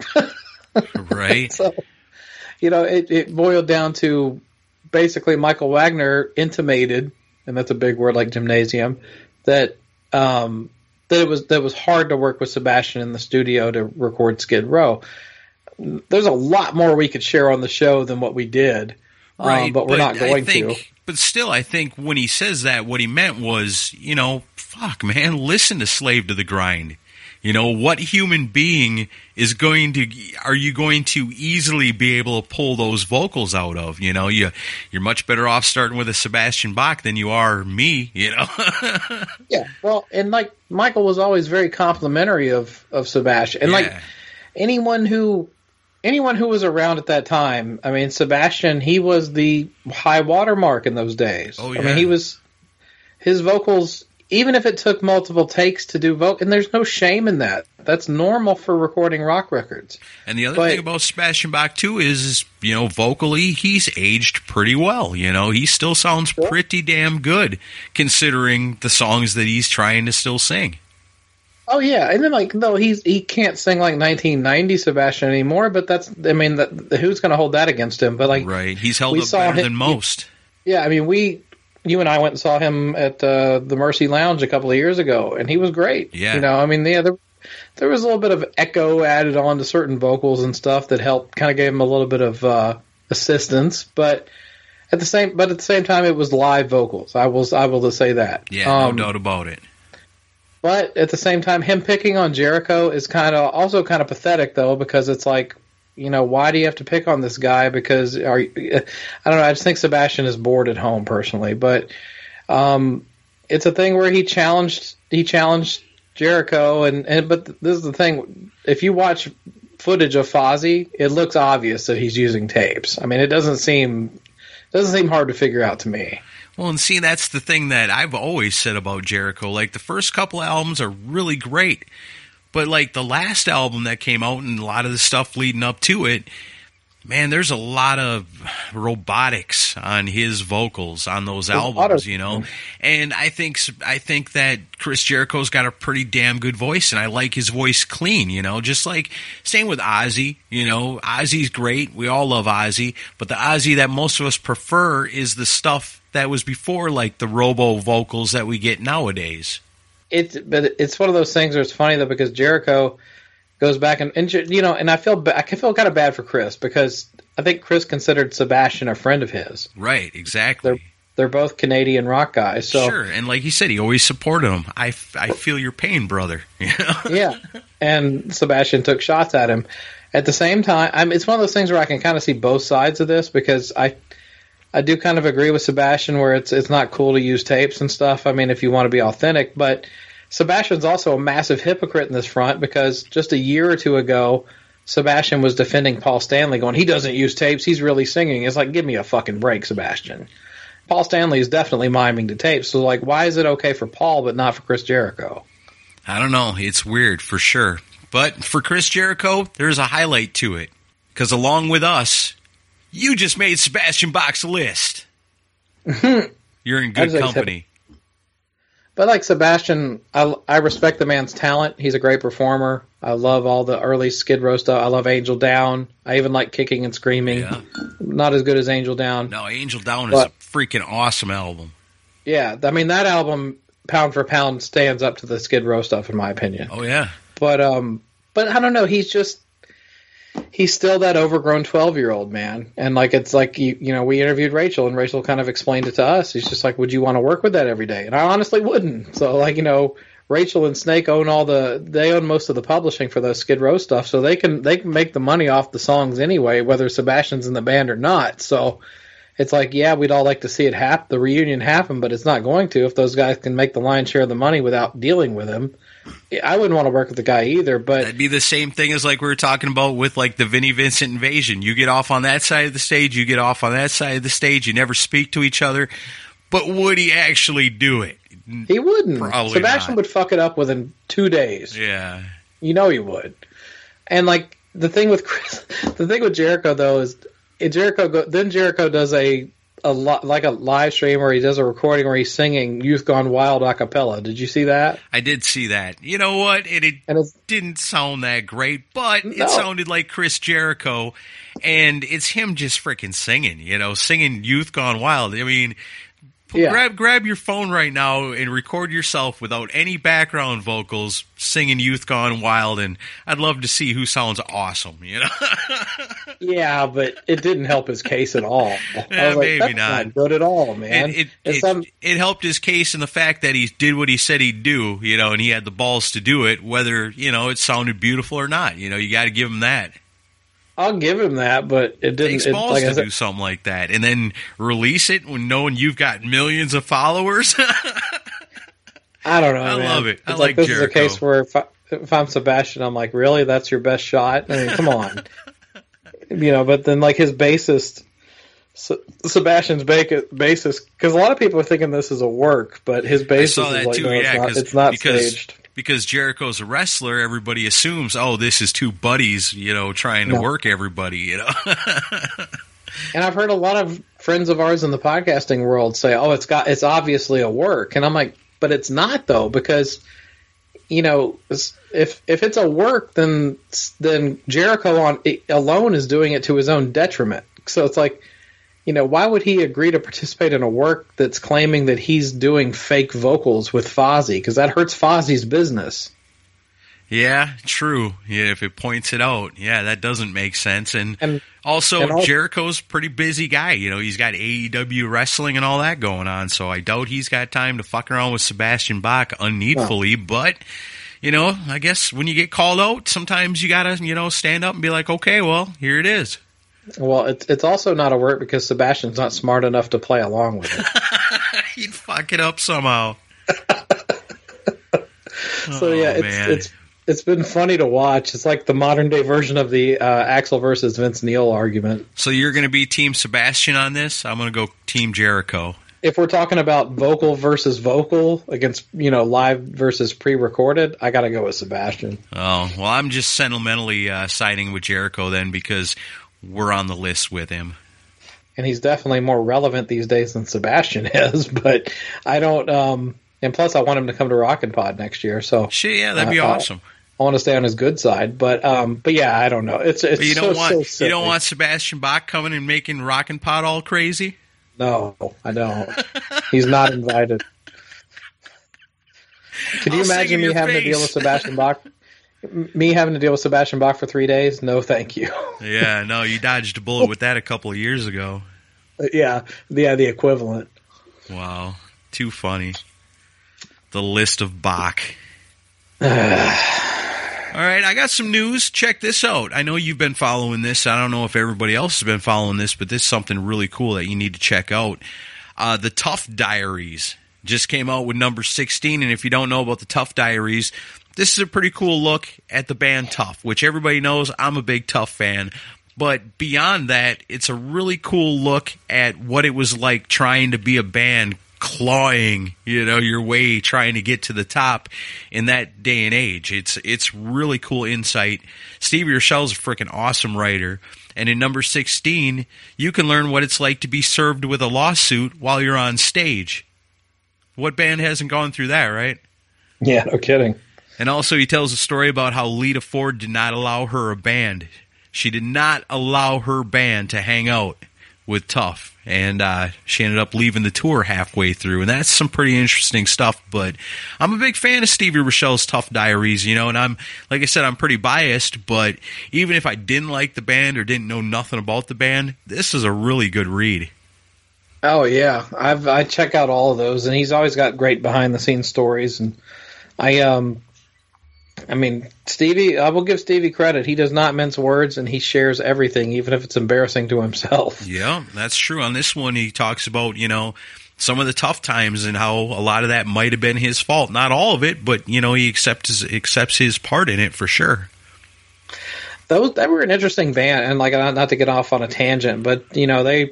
Right. So, you know, it, it boiled down to basically Michael Wagner intimated, and that's a big word like gymnasium, that um, that it was that it was hard to work with Sebastian in the studio to record Skid Row. There's a lot more we could share on the show than what we did, right? Um, but we're but not going think, to. But still, I think when he says that, what he meant was, you know, fuck, man, listen to Slave to the Grind. You know, what human being is going to, are you going to easily be able to pull those vocals out of? You know, you, you're much better off starting with a Sebastian Bach than you are me, you know? Yeah, well, and like, Michael was always very complimentary of, of Sebastian. And yeah. like, anyone who, anyone who was around at that time, I mean, Sebastian, he was the high watermark in those days. Oh, yeah. I mean, he was, his vocals, even if it took multiple takes to do vocal, and there's no shame in that. That's normal for recording rock records. And the other but, thing about Sebastian Bach, too, is, is, you know, vocally, he's aged pretty well. You know, he still sounds sure. pretty damn good, considering the songs that he's trying to still sing. Oh, yeah. And then, like, no, he's he can't sing like nineteen ninety Sebastian anymore, but that's, I mean, that, who's going to hold that against him? But, like, right. He's held up better him, than most. Yeah, I mean, we... You and I went and saw him at uh, the Mercy Lounge a couple of years ago, and he was great. Yeah. You know, I mean, yeah, there, there was a little bit of echo added on to certain vocals and stuff that helped, kind of gave him a little bit of uh, assistance. But at the same, but at the same time, it was live vocals. I was I will say that. Yeah, um, no doubt about it. But at the same time, him picking on Jericho is kind of also kind of pathetic, though, because it's like, you know, why do you have to pick on this guy? Because are you, I don't know. I just think Sebastian is bored at home personally, but um, it's a thing where he challenged he challenged Jericho, and, and but this is the thing: if you watch footage of Fozzy, it looks obvious that he's using tapes. I mean, it doesn't seem doesn't seem hard to figure out to me. Well, and see, that's the thing that I've always said about Jericho. Like, the first couple albums are really great, but, like, the last album that came out and a lot of the stuff leading up to it, man, there's a lot of robotics on his vocals on those there's albums, you know? And I think I think that Chris Jericho's got a pretty damn good voice, and I like his voice clean, you know? Just like, same with Ozzy, you know? Ozzy's great. We all love Ozzy, but the Ozzy that most of us prefer is the stuff that was before, like, the robo vocals that we get nowadays. It's but it's one of those things where it's funny though, because Jericho goes back and, and you know, and I feel I feel kind of bad for Chris, because I think Chris considered Sebastian a friend of his. Right, exactly. They're they're both Canadian rock guys, so sure. And like he said, he always supported him. I, I feel your pain, brother. You know? Yeah, and Sebastian took shots at him. At the same time, I'm, it's one of those things where I can kind of see both sides of this, because I. I do kind of agree with Sebastian where it's it's not cool to use tapes and stuff. I mean, if you want to be authentic, but Sebastian's also a massive hypocrite in this front, because just a year or two ago, Sebastian was defending Paul Stanley, going, he doesn't use tapes, he's really singing. It's like, give me a fucking break, Sebastian. Paul Stanley is definitely miming to tapes, so like, why is it okay for Paul but not for Chris Jericho? I don't know. It's weird for sure. But for Chris Jericho, there's a highlight to it, because along with us, you just made Sebastian Bach's list. You're in good company. But like Sebastian, I, I respect the man's talent. He's a great performer. I love all the early Skid Row stuff. I love Angel Down. I even like Kicking and Screaming. Yeah. Not as good as Angel Down. No, Angel Down but, is a freaking awesome album. Yeah, I mean, that album, pound for pound, stands up to the Skid Row stuff, in my opinion. Oh, yeah. But, um, but I don't know. He's just... He's still that overgrown twelve-year-old man. And, like, it's like, you, you know, we interviewed Rachel, and Rachel kind of explained it to us. He's just like, would you want to work with that every day? And I honestly wouldn't. So, like, you know, Rachel and Snake own all the, they own most of the publishing for those Skid Row stuff. So they can, they can make the money off the songs anyway, whether Sebastian's in the band or not. So it's like, yeah, we'd all like to see it happen, the reunion happen, but it's not going to if those guys can make the lion's share of the money without dealing with him. I wouldn't want to work with the guy either, but that'd be the same thing as like we were talking about with like the Vinnie Vincent Invasion. You get off on that side of the stage, you get off on that side of the stage, you never speak to each other. But would he actually do it? He wouldn't. Probably Sebastian not. would fuck it up within two days. Yeah, you know he would. And like the thing with Chris, the thing with Jericho though is Jericho go, then Jericho does a. A lo- like a live stream where he does a recording where he's singing "Youth Gone Wild" a cappella. Did you see that? I did see that. You know what? It, it didn't sound that great, but no. It sounded like Chris Jericho, and it's him just freaking singing. You know, singing "Youth Gone Wild." I mean, yeah. grab grab your phone right now and record yourself without any background vocals singing "Youth Gone Wild," and I'd love to see who sounds awesome. You know. Yeah, but it didn't help his case at all. Yeah, I was like, maybe that's not. not good at all, man. It it, it, some... it helped his case in the fact that he did what he said he'd do, you know, and he had the balls to do it, whether, you know, it sounded beautiful or not. You know, you got to give him that. I'll give him that, but it didn't. It takes balls it, like to I said, do something like that, and then release it when knowing you've got millions of followers. I don't know. I man. love it. I it's like, like this Jericho. is a case where if, I, if I'm Sebastian, I'm like, really? That's your best shot? I mean, come on. You know, but then like his bassist, Sebastian's bassist, because a lot of people are thinking this is a work, but his bassist is like, too, no, yeah, it's not, it's not because, staged. Because Jericho's a wrestler, everybody assumes, oh, this is two buddies, you know, trying to no. work everybody, you know. And I've heard a lot of friends of ours in the podcasting world say, oh, it's got, it's obviously a work, and I'm like, but it's not though, because. You know, if if it's a work, then then Jericho on alone is doing it to his own detriment. So it's like, you know, why would he agree to participate in a work that's claiming that he's doing fake vocals with Fozzy? Because that hurts Fozzy's business. Yeah, true. Yeah, if it points it out, yeah, that doesn't make sense. And, And- also, and also- Jericho's a pretty busy guy. You know, he's got A E W wrestling and all that going on, so I doubt he's got time to fuck around with Sebastian Bach unneedfully. No. But, you know, I guess when you get called out, sometimes you gotta, you know, stand up and be like, okay, well, here it is. Well, it's it's also not a work because Sebastian's not smart enough to play along with it. He'd fuck it up somehow. So yeah, Oh, it's man. it's it's been funny to watch. It's like the modern day version of the uh, Axel versus Vince Neil argument. So you're going to be Team Sebastian on this? I'm going to go Team Jericho. If we're talking about vocal versus vocal against, you know, live versus pre-recorded, I got to go with Sebastian. Oh, well, I'm just sentimentally uh, siding with Jericho then because we're on the list with him. And he's definitely more relevant these days than Sebastian is, but I don't um and plus I want him to come to Rockin' Pod next year, so Shit, yeah, that'd be uh, awesome. I want to stay on his good side, but um but yeah, I don't know. It's it's But you so, don't want so you silly. don't want Sebastian Bach coming and making Rockin' Pod all crazy? No, I don't. He's not invited. Could you I'll sing imagine in me your having to face. deal with Sebastian Bach? M- Me having to deal with Sebastian Bach for three days? No, thank you. Yeah, no, you dodged a bullet with that a couple of years ago. yeah, yeah, the equivalent. Wow, too funny. The list of Bach. All right, I got some news. Check this out. I know you've been following this. I don't know if everybody else has been following this, but this is something really cool that you need to check out. Uh, the Tough Diaries just came out with number sixteen, and if you don't know about the Tough Diaries, this is a pretty cool look at the band Tough, which everybody knows I'm a big Tough fan. But beyond that, it's a really cool look at what it was like trying to be a band clawing, you know, your way, trying to get to the top in that day and age. It's it's really cool insight. Stevie Rochelle's a freaking awesome writer. And in number sixteen, you can learn what it's like to be served with a lawsuit while you're on stage. What band hasn't gone through that, right? Yeah, no kidding. And also he tells a story about how Lita Ford did not allow her a band. She did not allow her band to hang out with Tough. And uh, she ended up leaving the tour halfway through. And that's some pretty interesting stuff. But I'm a big fan of Stevie Rochelle's Tough Diaries, you know. And I'm, like I said, I'm pretty biased. But even if I didn't like the band or didn't know nothing about the band, this is a really good read. Oh yeah, I've I check out all of those, and he's always got great behind the scenes stories. And I um, I mean Stevie, I will give Stevie credit. He does not mince words, and he shares everything, even if it's embarrassing to himself. Yeah, that's true. On this one, he talks about, you know, some of the tough times and how a lot of that might have been his fault. Not all of it, but, you know, he accepts accepts his part in it for sure. Those they were an interesting band, and like not, not to get off on a tangent, but you know they.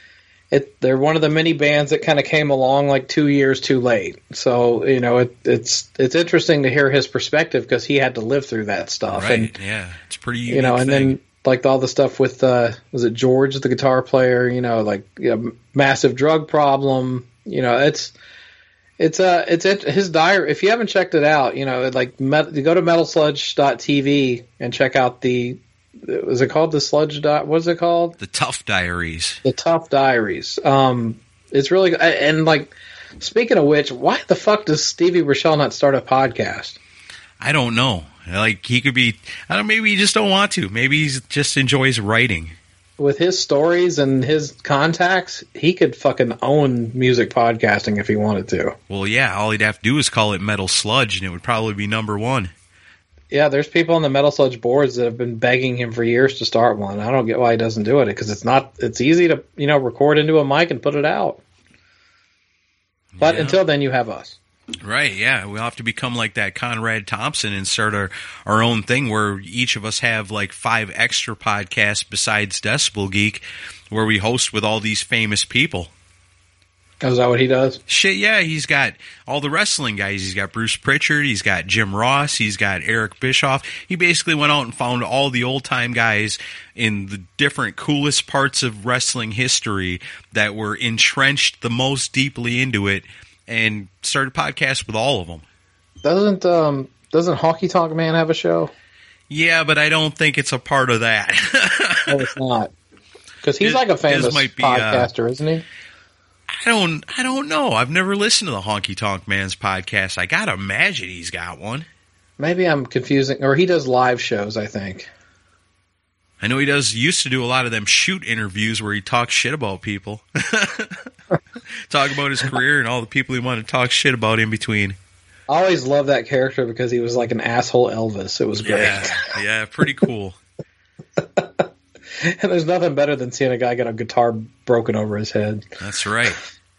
It, they're one of the many bands that kind of came along like two years too late. So, you know, it, it's it's interesting to hear his perspective because he had to live through that stuff. Right, and, yeah. It's a pretty unique you know, and thing. then like all the stuff with, uh, was it George, the guitar player, you know, like you know, massive drug problem. You know, it's, it's, uh, it's it, his diary. If you haven't checked it out, you know, like met, you go to metal sludge dot t v and check out the, was it called the Sludge dot? What's it called? The Tough Diaries. The Tough Diaries. Um, it's really and like speaking of which, why the fuck does Stevie Rochelle not start a podcast? I don't know. Like he could be. I don't. Maybe he just don't want to. Maybe he just enjoys writing. With his stories and his contacts, he could fucking own music podcasting if he wanted to. Well, yeah. All he'd have to do is call it Metal Sludge, and it would probably be number one. Yeah, there's people on the Metal Sludge boards that have been begging him for years to start one. I don't get why he doesn't do it because it's not. It's easy to you know record into a mic and put it out. But Yeah. until then, you have us. Right, yeah. We'll have to become like that Conrad Thompson and start our, our own thing where each of us have like five extra podcasts besides Decibel Geek where we host with all these famous people. Is that what he does? Shit, yeah, he's got all the wrestling guys. He's got Bruce Pritchard, he's got Jim Ross, he's got Eric Bischoff. He basically went out and found all the old-time guys in the different coolest parts of wrestling history that were entrenched the most deeply into it and started a podcast with all of them. Doesn't um doesn't Honky Tonk Man have a show? Yeah, but I don't think it's a part of that. No, it's not. Because he's His- like a his famous might be, uh, podcaster, isn't he? I don't I don't know. I've never listened to the Honky Tonk Man's podcast. I gotta imagine he's got one. maybe I'm confusing, or he does live shows, I think. I know he does. Used to do a lot of them shoot interviews where he talks shit about people, talk about his career and all the people he wanted to talk shit about in between. I always loved that character because he was like an asshole Elvis. It was great. Yeah, yeah, pretty cool. And there's nothing better than seeing a guy get a guitar broken over his head. That's right.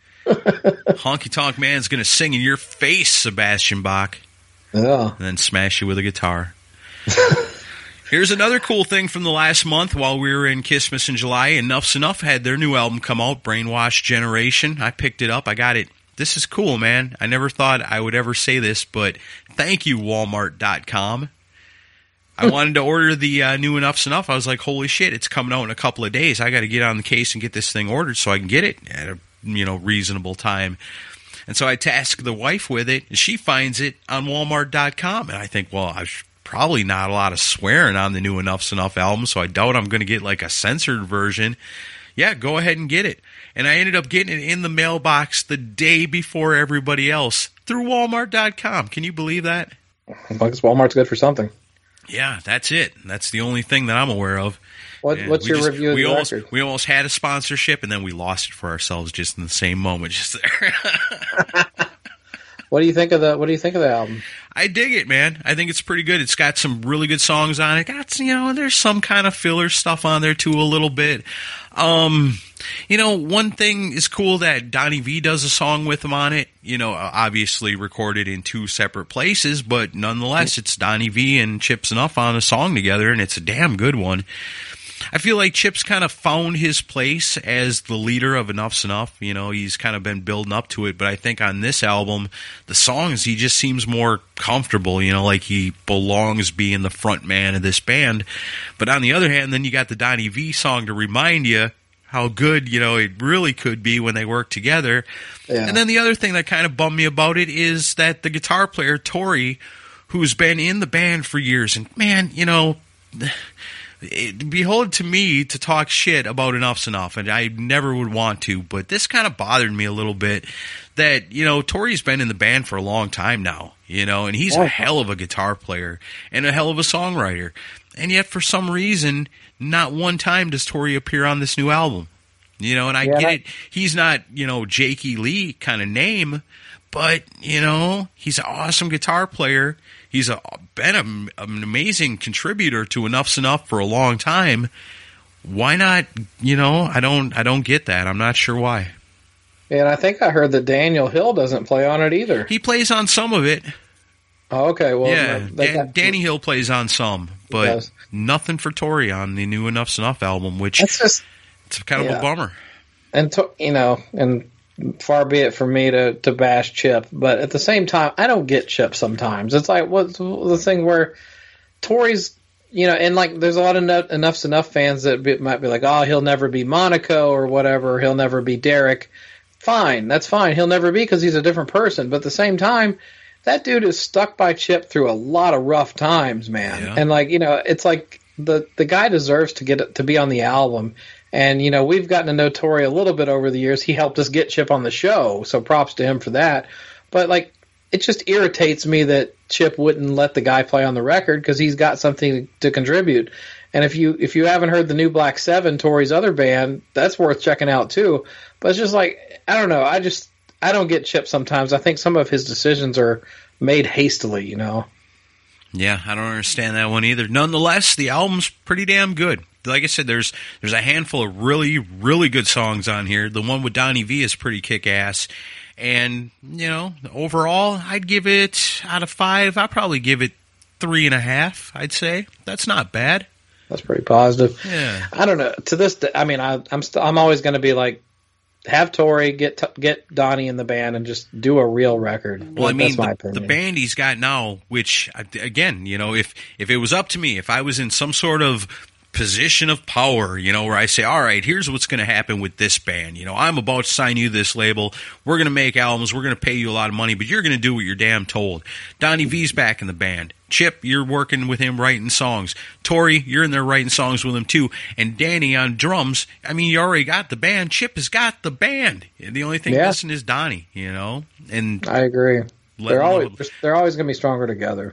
Honky Tonk Man's going to sing in your face, Sebastian Bach. Yeah. And then smash you with a guitar. Here's another cool thing from the last month while we were in Christmas in July. Enough's Enough had their new album come out, Brainwash Generation. I picked it up. I got it. This is cool, man. I never thought I would ever say this, but thank you, Walmart dot com. I wanted to order the uh, new Enough's Enough. I was like, holy shit, it's coming out in a couple of days. I got to get on the case and get this thing ordered so I can get it at a you know reasonable time. And so I tasked the wife with it, and she finds it on Walmart dot com. And I think, well, I've probably not a lot of swearing on the new Enough's Enough album, so I doubt I'm going to get like a censored version. Yeah, go ahead and get it. And I ended up getting it in the mailbox the day before everybody else through Walmart dot com. Can you believe that? I guess Walmart's good for something. Yeah, that's it. That's the only thing that I'm aware of. What, what's your just, review of we the almost, record? We almost had a sponsorship, and then we lost it for ourselves just in the same moment. Just there. What do you think of the What do you think of the album? I dig it, man. I think it's pretty good. It's got some really good songs on it. Got you know, there's some kind of filler stuff on there too, a little bit. Um, you know, one thing is cool that Donnie V does a song with him on it. You know, obviously recorded in two separate places, but nonetheless, it's Donnie V and Chip's Enough on a song together, and it's a damn good one. I feel like Chip's kind of found his place as the leader of Enough's Enough. You know, he's kind of been building up to it, but I think on this album, the songs, he just seems more comfortable, you know, like he belongs being the front man of this band. But on the other hand, then you got the Donnie V song to remind you how good, you know, it really could be when they work together. Yeah. And then the other thing that kind of bummed me about it is that the guitar player, Tori, who's been in the band for years, and man, you know... It, behold to me to talk shit about Enough's Enough, and I never would want to, but this kind of bothered me a little bit that, you know, Tori's been in the band for a long time now, you know, and he's a hell of a guitar player and a hell of a songwriter, and yet for some reason, not one time does Tori appear on this new album, you know, and I yeah, get it, he's not, you know, Jakey Lee kind of name, but, you know, he's an awesome guitar player. He's a, been a, an amazing contributor to Enough's Enough for a long time. Why not? You know, I don't. I don't get that. I'm not sure why. And I think I heard that Daniel Hill doesn't play on it either. He plays on some of it. Oh, okay. Well, yeah, Dan, got, Danny Hill plays on some, but nothing for Tori on the new Enough's Enough album, which That's just, it's kind yeah. of a bummer. And to, you know, and. Far be it from me to, to bash Chip, but at the same time, I don't get Chip sometimes. It's like, what's the thing where Tori's, you know, and like there's a lot of no, Enough's Enough fans that be, might be like, oh, he'll never be Monaco or whatever, he'll never be Derek. Fine, that's fine. He'll never be because he's a different person. But at the same time, that dude is stuck by Chip through a lot of rough times, man. Yeah. And like, you know, it's like the the guy deserves to get to be on the album. And, you know, we've gotten to know Tori a little bit over the years. He helped us get Chip on the show, so props to him for that. But, like, it just irritates me that Chip wouldn't let the guy play on the record because he's got something to contribute. And if you if you haven't heard the new Black Seven, Tori's other band, that's worth checking out too. But it's just like, I don't know. I just, I don't get Chip sometimes. I think some of his decisions are made hastily, you know. Yeah, I don't understand that one either. Nonetheless, the album's pretty damn good. Like I said, there's there's a handful of really, really good songs on here. The one with Donnie V is pretty kick-ass. And, you know, overall, I'd give it, out of five, I'd probably give it three and a half, I'd say. That's not bad. That's pretty positive. Yeah. I don't know. To this day, I mean, I, I'm st- I'm always going to be like, have Tori, get t- get Donnie in the band, and just do a real record. Well, I mean, That's my the, opinion. the band he's got now, which, again, you know, if if it was up to me, if I was in some sort of position of power, you know, where I say, all right, here's what's going to happen with this band. You know, I'm about to sign you this label. We're going to make albums. We're going to pay you a lot of money, but you're going to do what you're damn told. Donnie V's back in the band. Chip, you're working with him writing songs. Tori, you're in there writing songs with him too. And Danny on drums. I mean, you already got the band. Chip has got the band. The only thing yeah. missing is Donnie, you know. And I agree. They're always, they're always going to be stronger together.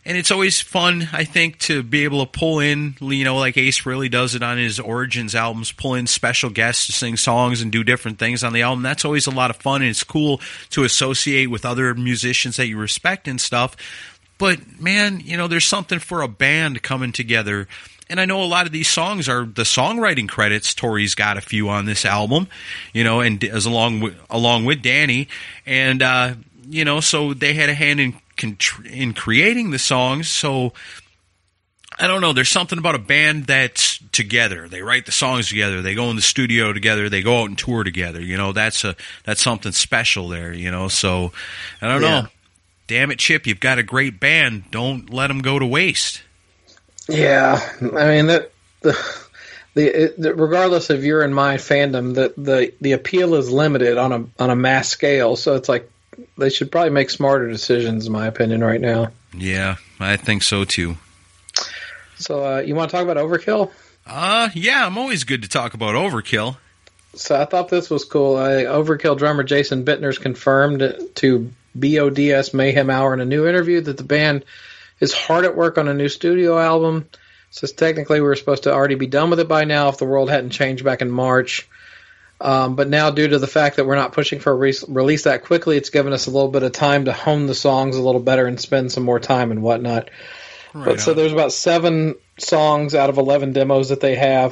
And it's always fun, I think, to be able to pull in, you know, like Ace really does it on his Origins albums, pull in special guests to sing songs and do different things on the album. That's always a lot of fun, and it's cool to associate with other musicians that you respect and stuff. But, man, you know, there's something for a band coming together. And I know a lot of these songs are the songwriting credits. Tori's got a few on this album, you know, and as along with, along with Danny. And, uh, you know, so they had a hand in in creating the songs. So I don't know, there's something about a band that's together. They write the songs together, they go in the studio together, they go out and tour together. You know, that's a that's something special there, you know. So I don't yeah. know. Damn it, Chip, you've got a great band. Don't let them go to waste. Yeah, I mean that the the, it, the regardless of your and my fandom, the, the the appeal is limited on a on a mass scale. So it's like they should probably make smarter decisions, in my opinion, right now. Yeah, I think so too. So uh, you want to talk about Overkill? Uh, yeah, I'm always good to talk about Overkill. So I thought this was cool. Uh, Overkill drummer Jason Bittner's confirmed to B O D S Mayhem Hour in a new interview that the band is hard at work on a new studio album. Says technically we were supposed to already be done with it by now if the world hadn't changed back in March. Um, but now, due to the fact that we're not pushing for a re- release that quickly, it's given us a little bit of time to hone the songs a little better and spend some more time and whatnot. Right but on. So there's about seven songs out of eleven demos that they have.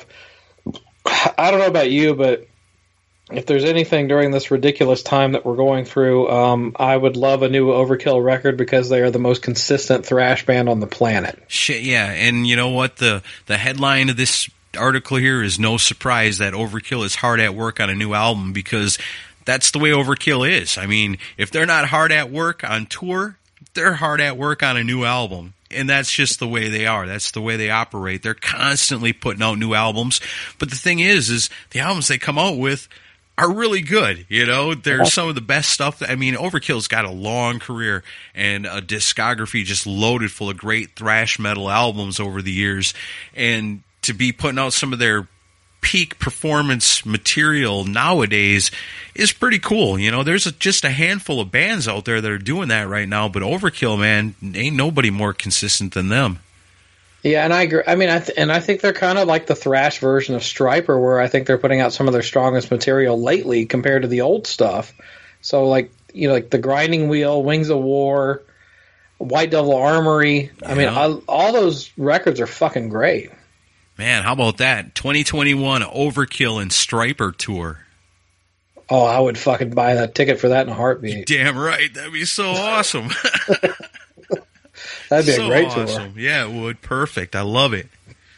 I don't know about you, but if there's anything during this ridiculous time that we're going through, um, I would love a new Overkill record because they are the most consistent thrash band on the planet. Shit, yeah. And you know what? The the headline of this article here is no surprise that Overkill is hard at work on a new album, because that's the way Overkill is. I mean, if they're not hard at work on tour, they're hard at work on a new album. And that's just the way they are. That's the way they operate. They're constantly putting out new albums. But the thing is, is the albums they come out with are really good. You know, they're some of the best stuff. I mean, Overkill's got a long career and a discography just loaded full of great thrash metal albums over the years. And to be putting out some of their peak performance material nowadays is pretty cool. You know, there's a, just a handful of bands out there that are doing that right now, but Overkill, man, ain't nobody more consistent than them. Yeah, and I agree. I mean, I th- and I think they're kind of like the thrash version of Stryper, where I think they're putting out some of their strongest material lately compared to the old stuff. So, like, you know, like the Grinding Wheel, Wings of War, White Devil Armory. Yeah. I mean, I, all those records are fucking great. Man, how about that? twenty twenty-one Overkill and Stryper tour. Oh, I would fucking buy that ticket for that in a heartbeat. You're damn right. That'd be so awesome. That'd be so a great awesome. tour. Yeah, it would. Perfect. I love it.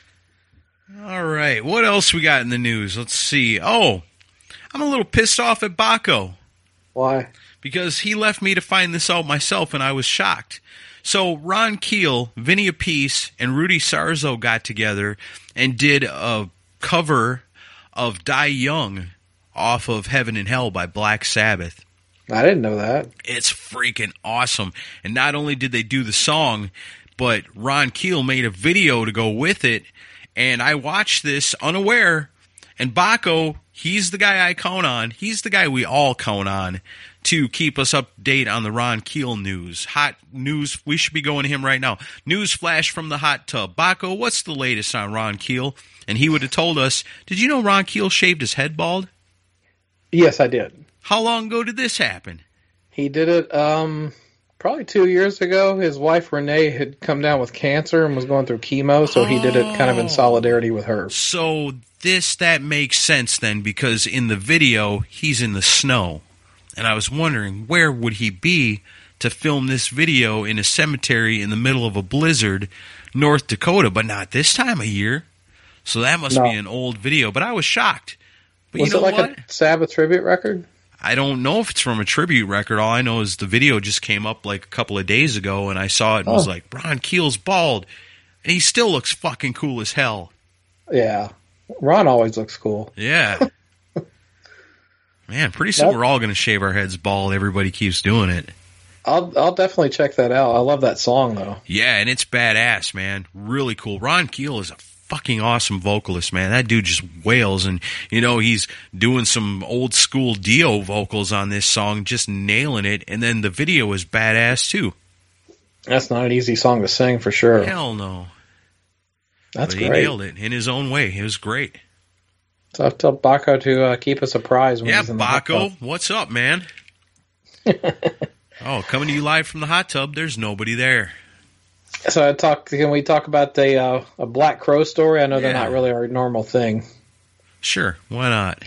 All right. What else we got in the news? Let's see. Oh, I'm a little pissed off at Baco. Why? Because he left me to find this out myself, and I was shocked. So Ron Keel, Vinny Appice, and Rudy Sarzo got together and did a cover of Die Young off of Heaven and Hell by Black Sabbath. I didn't know that. It's freaking awesome. And not only did they do the song, but Ron Keel made a video to go with it. And I watched this unaware. And Baco, he's the guy I count on. He's the guy we all count on to keep us up to date on the Ron Keel news. Hot news. We should be going to him right now. News flash from the hot tub. Baco, what's the latest on Ron Keel? And he would have told us, did you know Ron Keel shaved his head bald? Yes, I did. How long ago did this happen? He did it um, probably two years ago. His wife, Renee, had come down with cancer and was going through chemo, so oh. he did it kind of in solidarity with her. So this, that makes sense then, because in the video, he's in the snow. And I was wondering, where would he be to film this video in a cemetery in the middle of a blizzard, North Dakota, but not this time of year. So that must no. be an old video. But I was shocked. But was you know it like what? a Sabbath tribute record? I don't know if it's from a tribute record. All I know is the video just came up like a couple of days ago, and I saw it and oh. was like, Ron Keel's bald. And he still looks fucking cool as hell. Yeah. Ron always looks cool. Yeah. Man, pretty soon nope. we're all going to shave our heads bald. Everybody keeps doing it. I'll I'll definitely check that out. I love that song, though. Yeah, and it's badass, man. Really cool. Ron Keel is a fucking awesome vocalist, man. That dude just wails, and, you know, he's doing some old school Dio vocals on this song, just nailing it, and then the video is badass, too. That's not an easy song to sing for sure. Hell no. That's but he great. nailed it in his own way. It was great. So I'll tell Baco to uh, keep us apprised when yeah, he's in the hot Baco, tub. what's up, man? Oh, coming to you live from the hot tub. There's nobody there. So I talk. Can we talk about the uh, a Black Crow story? I know they're Yeah. not really our normal thing. Sure, why not?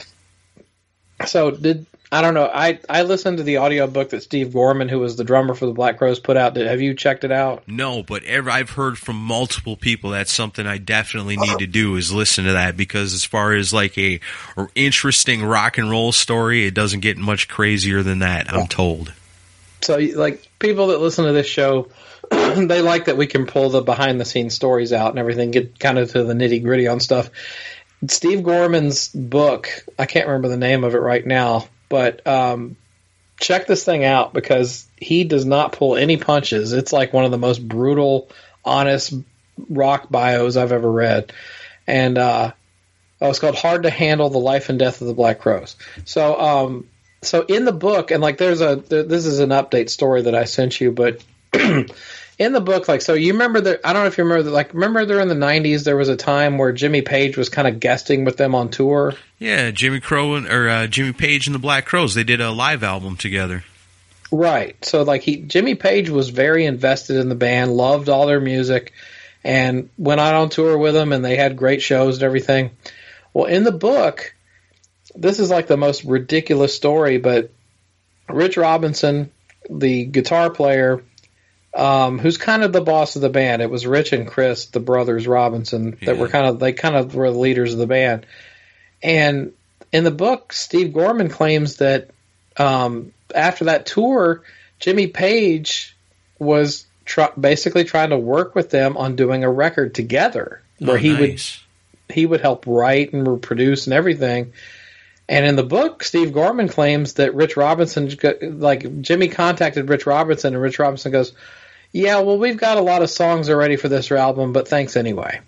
So did I don't know. I, I listened to the audiobook that Steve Gorman, who was the drummer for the Black Crows, put out. Did, have you checked it out? No, but ever, I've heard from multiple people that's something I definitely need to do is listen to that, because as far as like a or interesting rock and roll story, it doesn't get much crazier than that, I'm told. So like people that listen to this show, they like that we can pull the behind the scenes stories out and everything, get kind of to the nitty gritty on stuff. Steve Gorman's book, I can't remember the name of it right now, but um, check this thing out because he does not pull any punches. It's like one of the most brutal, honest rock bios I've ever read. And uh, oh, it's called Hard to Handle, The Life and Death of the Black Crows. So um, so in the book, and like there's a, there, this is an update story that I sent you, but in the book, like, so you remember that, I don't know if you remember that, like, remember there in the nineties, there was a time where Jimmy Page was kind of guesting with them on tour? Yeah, Jimmy Crow and, or uh, Jimmy Page and the Black Crows, they did a live album together. Right. So, like, he Jimmy Page was very invested in the band, loved all their music, and went out on tour with them, and they had great shows and everything. Well, in the book, this is like the most ridiculous story, but Rich Robinson, the guitar player, Um, who's kind of the boss of the band. It was Rich and Chris, the brothers Robinson, that Yeah. were kind of, they kind of were the leaders of the band. And in the book, Steve Gorman claims that um, after that tour, Jimmy Page was tr- basically trying to work with them on doing a record together, where Oh, he nice. would he would help write and produce and everything. And in the book, Steve Gorman claims that Rich Robinson, like Jimmy contacted Rich Robinson, and Rich Robinson goes, "Yeah, well, we've got a lot of songs already for this album, but thanks anyway."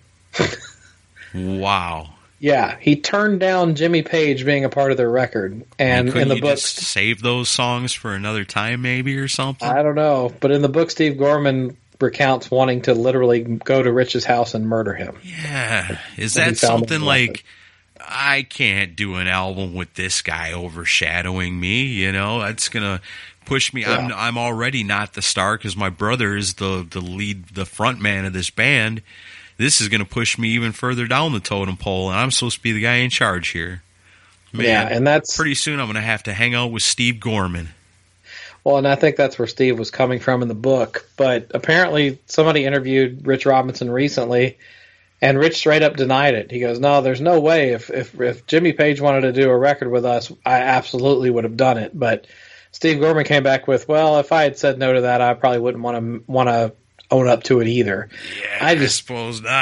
Wow. Yeah, he turned down Jimmy Page being a part of their record, and Couldn't in the you book, just save those songs for another time, maybe, or something? I don't know, but in the book, Steve Gorman recounts wanting to literally go to Rich's house and murder him. Yeah. Is When he that found something the like, I can't do an album with this guy overshadowing me, you know? That's going to push me. I'm Yeah. I'm already not the star because my brother is the, the lead, the front man of this band. This is going to push me even further down the totem pole, and I'm supposed to be the guy in charge here. Man, Yeah, and that's pretty soon I'm going to have to hang out with Steve Gorman. Well, and I think that's where Steve was coming from in the book. But apparently somebody interviewed Rich Robinson recently, and Rich straight up denied it. He goes, "No, there's no way. If if, if Jimmy Page wanted to do a record with us, I absolutely would have done it." But Steve Gorman came back with, "Well, if I had said no to that, I probably wouldn't want to want to own up to it either." Yeah, I I, just- suppose not.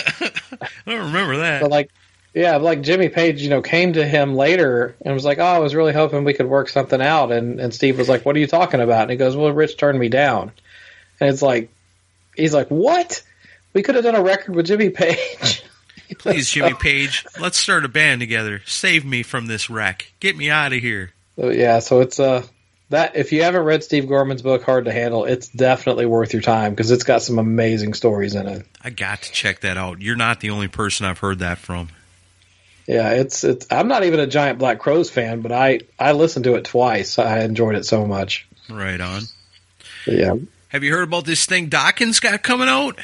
I don't remember that. But like, yeah, like Jimmy Page, you know, came to him later and was like, "Oh, I was really hoping we could work something out." And and Steve was like, "What are you talking about?" And he goes, "Well, Rich turned me down." And it's like, he's like, "What? We could have done a record with Jimmy Page." Please, Jimmy Page, let's start a band together. Save me from this wreck. Get me out of here. So, yeah, so it's uh that if you haven't read Steve Gorman's book, Hard to Handle, it's definitely worth your time because it's got some amazing stories in it. I got to check that out. You're not the only person I've heard that from. Yeah, it's it's. I'm not even a giant Black Crowes fan, but I I listened to it twice. I enjoyed it so much. Right on. But yeah. Have you heard about this thing Dawkins got coming out?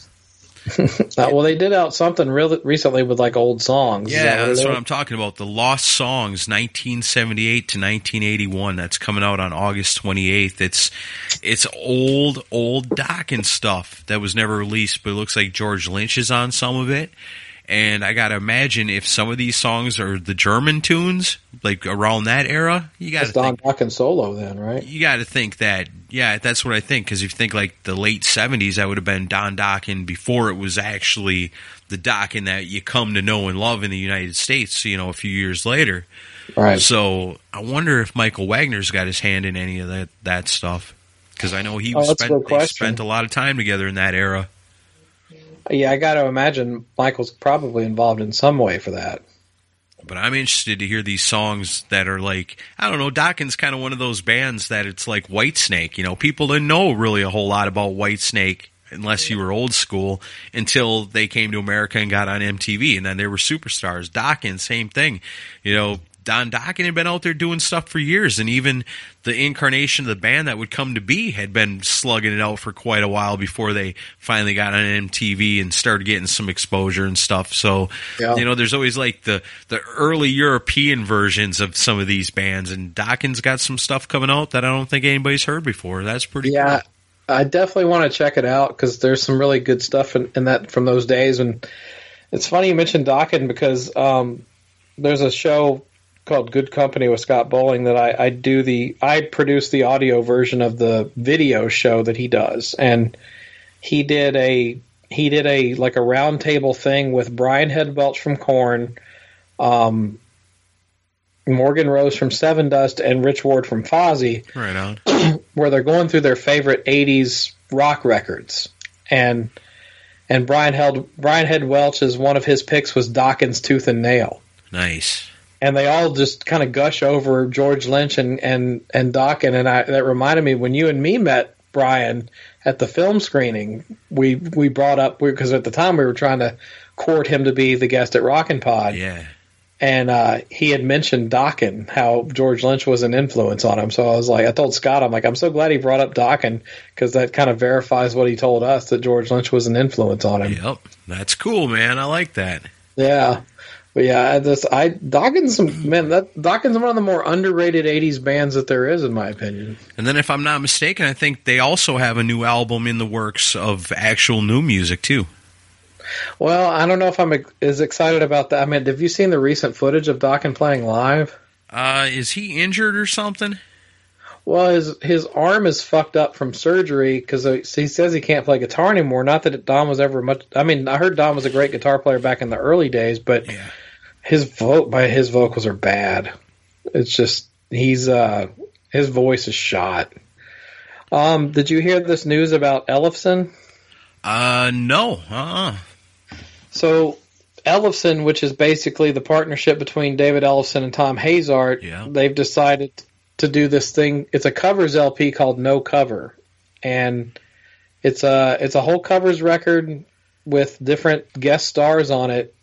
Uh, well, they did out something really recently with like old songs. Is that Yeah, what it that's is? what I'm talking about. The Lost Songs, nineteen seventy-eight to nineteen eighty-one. That's coming out on August twenty-eighth. It's it's old, old Dawkins stuff that was never released, but it looks like George Lynch is on some of it. And I gotta imagine if some of these songs are the German tunes, like around that era, you gotta It's Don think, Dokken solo then, right? you gotta think that, yeah, that's what I think. Because if you think like the late seventies, that would have been Don Dokken before it was actually the Dokken that you come to know and love in the United States, you know, a few years later. Right. So I wonder if Michael Wagner's got his hand in any of that, that stuff. Because I know he Oh, that's a spent, good they question. spent a lot of time together in that era. Yeah, I got to imagine Michael's probably involved in some way for that. But I'm interested to hear these songs that are like, I don't know, Dokken's kind of one of those bands that it's like Whitesnake. You know, people didn't know really a whole lot about Whitesnake unless you were old school until they came to America and got on M T V, and then they were superstars. Dokken, same thing. You know, Don Dokken had been out there doing stuff for years, and even the incarnation of the band that would come to be had been slugging it out for quite a while before they finally got on M T V and started getting some exposure and stuff. So, yeah. you know, there's always like the, the early European versions of some of these bands, and Dokken's got some stuff coming out that I don't think anybody's heard before. That's pretty yeah, cool. I definitely want to check it out because there's some really good stuff in, in that from those days. And it's funny you mentioned Dokken because um, there's a show called Good Company with Scott Bowling that I, I do the I produce the audio version of the video show that he does, and he did a he did a like a round table thing with Brian Head Welch from Korn, um, Morgan Rose from Seven Dust, and Rich Ward from Fozzy. Right on. Where they're going through their favorite eighties rock records, and and Brian Head Brian Head Welch's one of his picks was Dokken's Tooth and Nail. Nice. And they all just kind of gush over George Lynch and, and, and Dokken. And I, that reminded me, when you and me met Brian at the film screening, we we brought up, because at the time we were trying to court him to be the guest at Rockin' Pod. Yeah. And uh, he had mentioned Dokken, how George Lynch was an influence on him. So I was like, I told Scott, I'm like, I'm so glad he brought up Dokken, because that kind of verifies what he told us, that George Lynch was an influence on him. Yep. That's cool, man. I like that. Yeah. But yeah, I just I Dokken's man that Dokken's one of the more underrated eighties bands that there is, in my opinion. And then, if I'm not mistaken, I think they also have a new album in the works of actual new music too. Well, I don't know if I'm as excited about that. I mean, have you seen the recent footage of Dokken playing live? Uh, is he injured or something? Well, his his arm is fucked up from surgery because he says he can't play guitar anymore. Not that Don was ever much. I mean, I heard Don was a great guitar player back in the early days, but. Yeah. His vo- by his vocals are bad. It's just he's uh his voice is shot. Um, did you hear this news about Ellefson? Uh, no. Uh-uh. So Ellefson, which is basically the partnership between David Ellefson and Tom Hazard, yeah. they've decided to do this thing. It's a covers L P called No Cover, and it's a it's a whole covers record with different guest stars on it.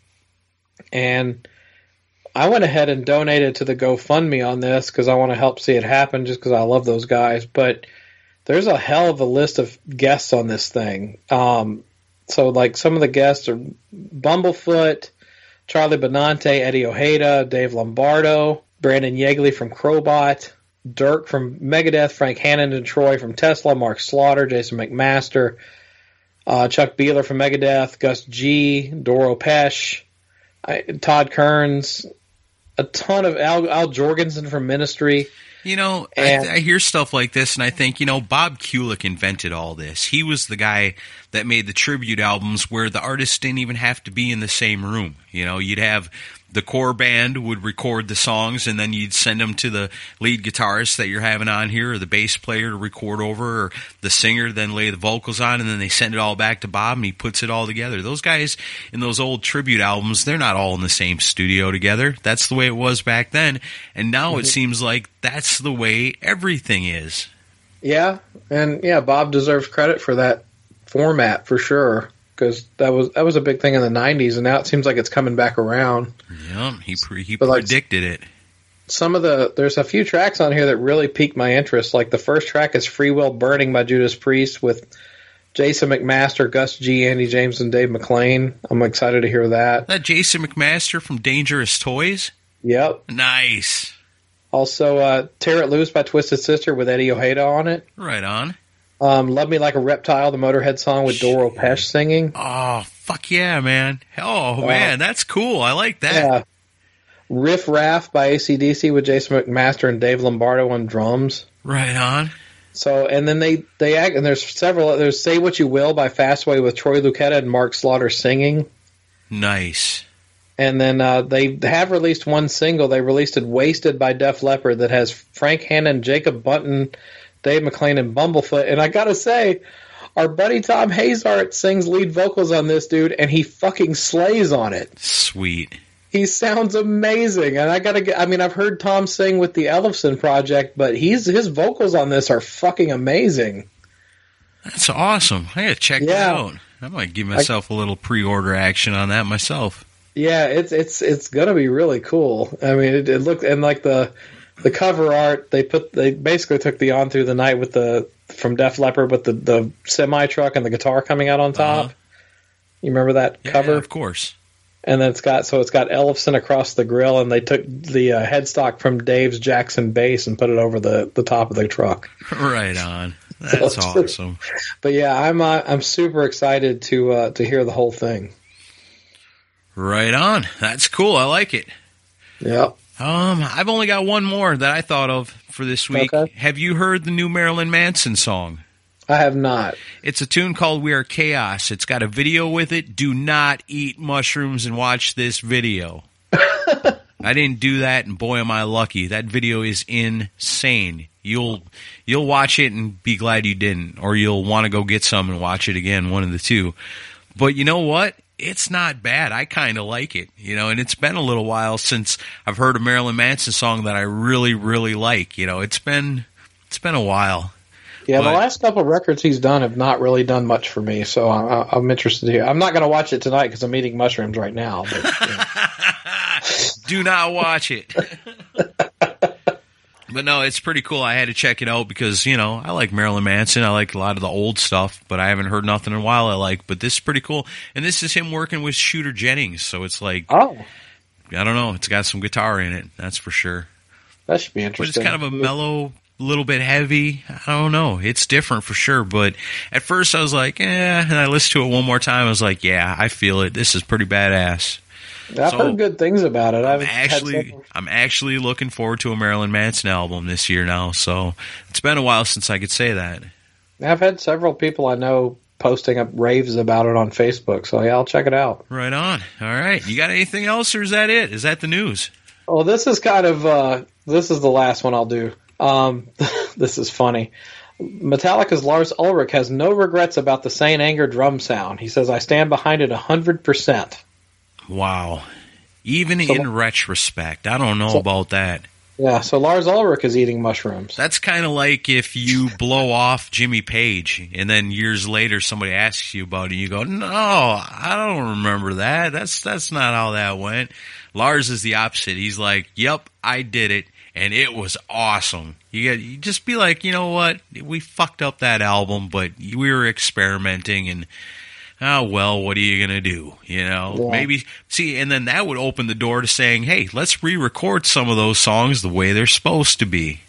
And I went ahead and donated to the GoFundMe on this because I want to help see it happen just because I love those guys. But there's a hell of a list of guests on this thing. Um, so, like, some of the guests are Bumblefoot, Charlie Benante, Eddie Ojeda, Dave Lombardo, Brandon Yeagley from Crowbot, Dirk from Megadeth, Frank Hannon and Troy from Tesla, Mark Slaughter, Jason McMaster, uh, Chuck Beeler from Megadeth, Gus G, Doro Pesh, I, Todd Kearns, a ton of Al, Al Jorgensen from Ministry. You know, and, I, I hear stuff like this, and I think, you know, Bob Kulick invented all this. He was the guy that made the tribute albums where the artists didn't even have to be in the same room. You know, you'd have the core band would record the songs, and then you'd send them to the lead guitarist that you're having on here, or the bass player to record over, or the singer then lay the vocals on, and then they send it all back to Bob, and he puts it all together. Those guys in those old tribute albums, they're not all in the same studio together. That's the way it was back then, and now mm-hmm. it seems like that's the way everything is. Yeah, and yeah, Bob deserves credit for that format for sure. Because that was that was a big thing in the nineties, and now it seems like it's coming back around. Yeah, he pre- he but predicted like, it. Some of the there's a few tracks on here that really piqued my interest. Like the first track is "Free Will Burning" by Judas Priest with Jason McMaster, Gus G, Andy James, and Dave McClain. I'm excited to hear that. That Jason McMaster from Dangerous Toys. Yep, nice. Also, uh, "Tear It Loose" by Twisted Sister with Eddie Ojeda on it. Right on. Um, "Love Me Like a Reptile," the Motorhead song with Doro Pesh singing. Oh, fuck yeah, man. Oh, man, uh, that's cool. I like that. Yeah. "Riff Raff" by A C D C with Jason McMaster and Dave Lombardo on drums. Right on. So, and then they, they act, and there's several, there's "Say What You Will" by Fastway with Troy Lucetta and Mark Slaughter singing. Nice. And then uh, they have released one single. They released it, "Wasted" by Def Leppard, that has Frank Hannon, Jacob Bunton, Dave McClain, and Bumblefoot. And I gotta say, our buddy Tom Hazard sings lead vocals on this, dude, and he fucking slays on it. Sweet. he sounds amazing, and I gotta get. I mean, I've heard Tom sing with the Ellefson Project, but he's his vocals on this are fucking amazing. That's awesome. I gotta check Yeah. that out. I might give myself I, a little pre-order action on that myself. Yeah, it's it's it's gonna be really cool. I mean, it, it looked and like the the cover art they put they basically took the On Through the Night with the from Def Leppard with the the semi truck and the guitar coming out on top. Uh-huh. You remember that yeah, cover? Of course. And then it's got so it's got Ellefson across the grill, and they took the uh, headstock from Dave's Jackson bass and put it over the, the top of the truck. Right on. That's awesome. But yeah, I'm uh, I'm super excited to uh, to hear the whole thing. Right on. That's cool. I like it. Yeah. Um, I've only got one more that I thought of for this week. Okay. Have you heard the new Marilyn Manson song? I have not. It's a tune called We Are Chaos. It's got a video with it. Do not eat mushrooms and watch this video. I didn't do that, and boy, am I lucky. That video is insane. You'll you'll watch it and be glad you didn't, or you'll want to go get some and watch it again, one of the two. But you know what? It's not bad. I kind of like it, you know, and it's been a little while since I've heard a Marilyn Manson song that I really, really like. You know, it's been it's been a while. Yeah, but, the last couple of records he's done have not really done much for me, so I, I'm interested to hear. I'm not going to watch it tonight because I'm eating mushrooms right now. But, yeah. Do not watch it. But no, it's pretty cool. I had to check it out because, you know, I like Marilyn Manson. I like a lot of the old stuff, but I haven't heard nothing in a while I like. But this is pretty cool. And this is him working with Shooter Jennings, so it's like, oh, I don't know. It's got some guitar in it, that's for sure. That should be But interesting. it's kind of a mellow, little bit heavy. I don't know. It's different for sure. But at first I was like, eh. And I listened to it one more time. I was like, yeah, I feel it. This is pretty badass. I've so, heard good things about it. I'm I've actually, I'm actually looking forward to a Marilyn Manson album this year now. So it's been a while since I could say that. I've had several people I know posting up raves about it on Facebook. So yeah, I'll check it out. Right on. All right. You got anything else, or is that it? Is that the news? Well, this is kind of uh, this is the last one I'll do. Um, this is funny. Metallica's Lars Ulrich has no regrets about the Saint Anger drum sound. He says, "I stand behind it one hundred percent." Wow. Even so, in retrospect, I don't know so, about that. Yeah, so Lars Ulrich is eating mushrooms. That's kind of like if you blow off Jimmy Page and then years later somebody asks you about it and you go, no, I don't remember that. That's that's not how that went. Lars is the opposite. He's like, yep, I did it, and it was awesome. You, get, you just be like, you know what? We fucked up that album, but we were experimenting, and oh, well, what are you going to do? You know, yeah. Maybe, see, and then that would open the door to saying, hey, let's re-record some of those songs the way they're supposed to be.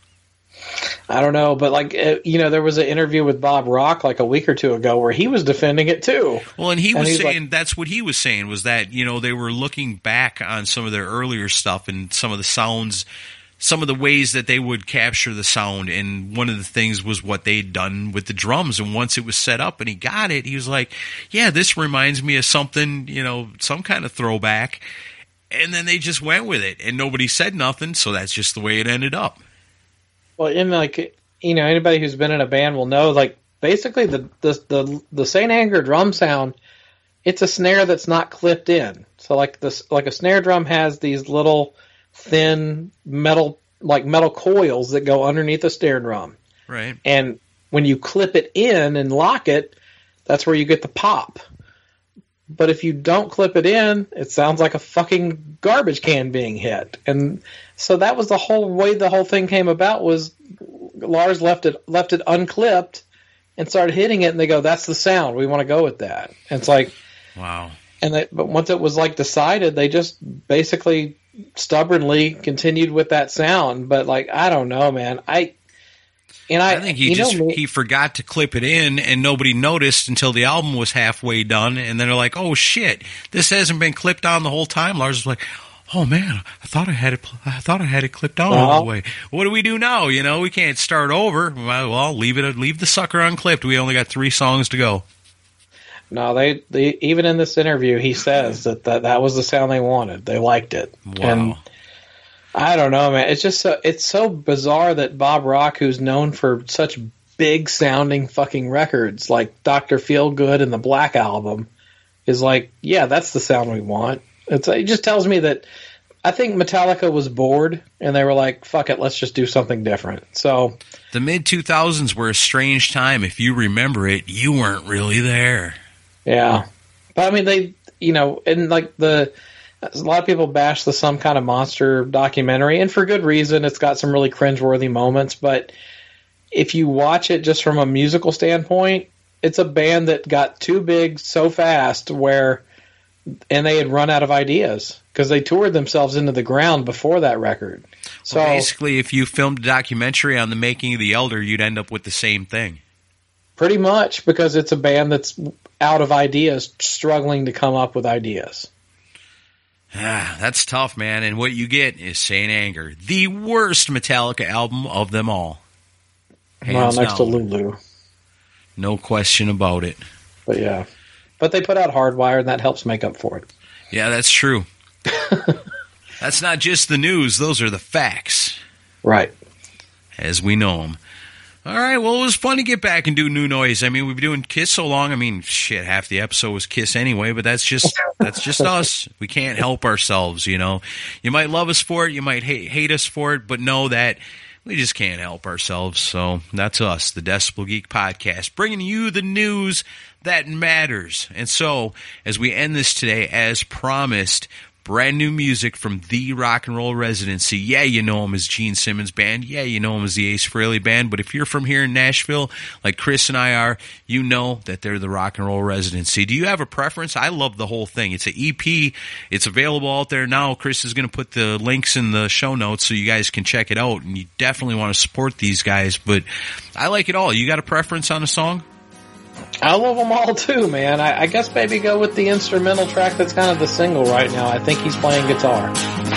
I don't know, but like, you know, there was an interview with Bob Rock like a week or two ago where he was defending it too. Well, and he was and saying, like, that's what he was saying, was that, you know, they were looking back on some of their earlier stuff and some of the sounds, some of the ways that they would capture the sound, and one of the things was what they'd done with the drums. And once it was set up and he got it, he was like, yeah, this reminds me of something, you know, some kind of throwback. And then they just went with it, and nobody said nothing, so that's just the way it ended up. Well, in like, you know, anybody who's been in a band will know, like, basically the the the, the Saint Anger drum sound, it's a snare that's not clipped in. So like this, like a snare drum has these little thin metal, like metal coils that go underneath a snare drum. Right. And when you clip it in and lock it, that's where you get the pop. But if you don't clip it in, it sounds like a fucking garbage can being hit. And so that was the whole way the whole thing came about, was Lars left it left it unclipped and started hitting it, and they go, that's the sound. We want to go with that. And it's like, wow. And they, but once it was like decided, they just basically stubbornly continued with that sound. But like, I don't know, man. I and I, I think he just he forgot to clip it in, and nobody noticed until the album was halfway done, and then they're like, "Oh shit, this hasn't been clipped on the whole time." Lars was like, "Oh man, I thought I had it. I thought I had it clipped on all the way. What do we do now? You know, we can't start over. Well, leave it. Leave the sucker unclipped. We only got three songs to go." No, they, they even in this interview, he says that, that that was the sound they wanted. They liked it. Wow. And I don't know, man. It's just so, it's so bizarre that Bob Rock, who's known for such big sounding fucking records like Doctor Feelgood and the Black Album, is like, yeah, that's the sound we want. It's, it just tells me that I think Metallica was bored, and they were like, fuck it, let's just do something different. So the mid two thousands were a strange time. If you remember it, you weren't really there. Yeah. But, I mean, they, you know, and, like, the, a lot of people bash the Some Kind of Monster documentary, and for good reason. It's got some really cringeworthy moments, but if you watch it just from a musical standpoint, it's a band that got too big so fast where, and they had run out of ideas because they toured themselves into the ground before that record. So well, basically, if you filmed a documentary on the making of The Elder, you'd end up with the same thing. Pretty much, because it's a band that's out of ideas, struggling to come up with ideas. Ah, that's tough, man. And what you get is Saint Anger, the worst Metallica album of them all. Hands well, next down. to Lulu. No question about it. But yeah. But they put out Hardwire, and that helps make up for it. Yeah, that's true. That's not just the news. Those are the facts. Right. As we know them. All right, well, it was fun to get back and do new noise. I mean, we've been doing Kiss so long. I mean, shit, half the episode was Kiss anyway, but that's just that's just us. We can't help ourselves, you know. You might love us for it. You might hate, hate us for it, but know that we just can't help ourselves. So that's us, the Decibel Geek Podcast, bringing you the news that matters. And so, as we end this today, as promised, brand new music from the Rock and Roll Residency. Yeah, you know him as Gene Simmons Band. Yeah, you know him as the Ace Frehley Band. But if you're from here in Nashville, like Chris and I are, you know that they're the Rock and Roll Residency. Do you have a preference? I love the whole thing. It's an E P. It's available out there now. Chris is going to put the links in the show notes so you guys can check it out. And you definitely want to support these guys. But I like it all. You got a preference on a song? I love them all too, man. I, I guess maybe go with the instrumental track that's kind of the single right now. I think he's playing guitar.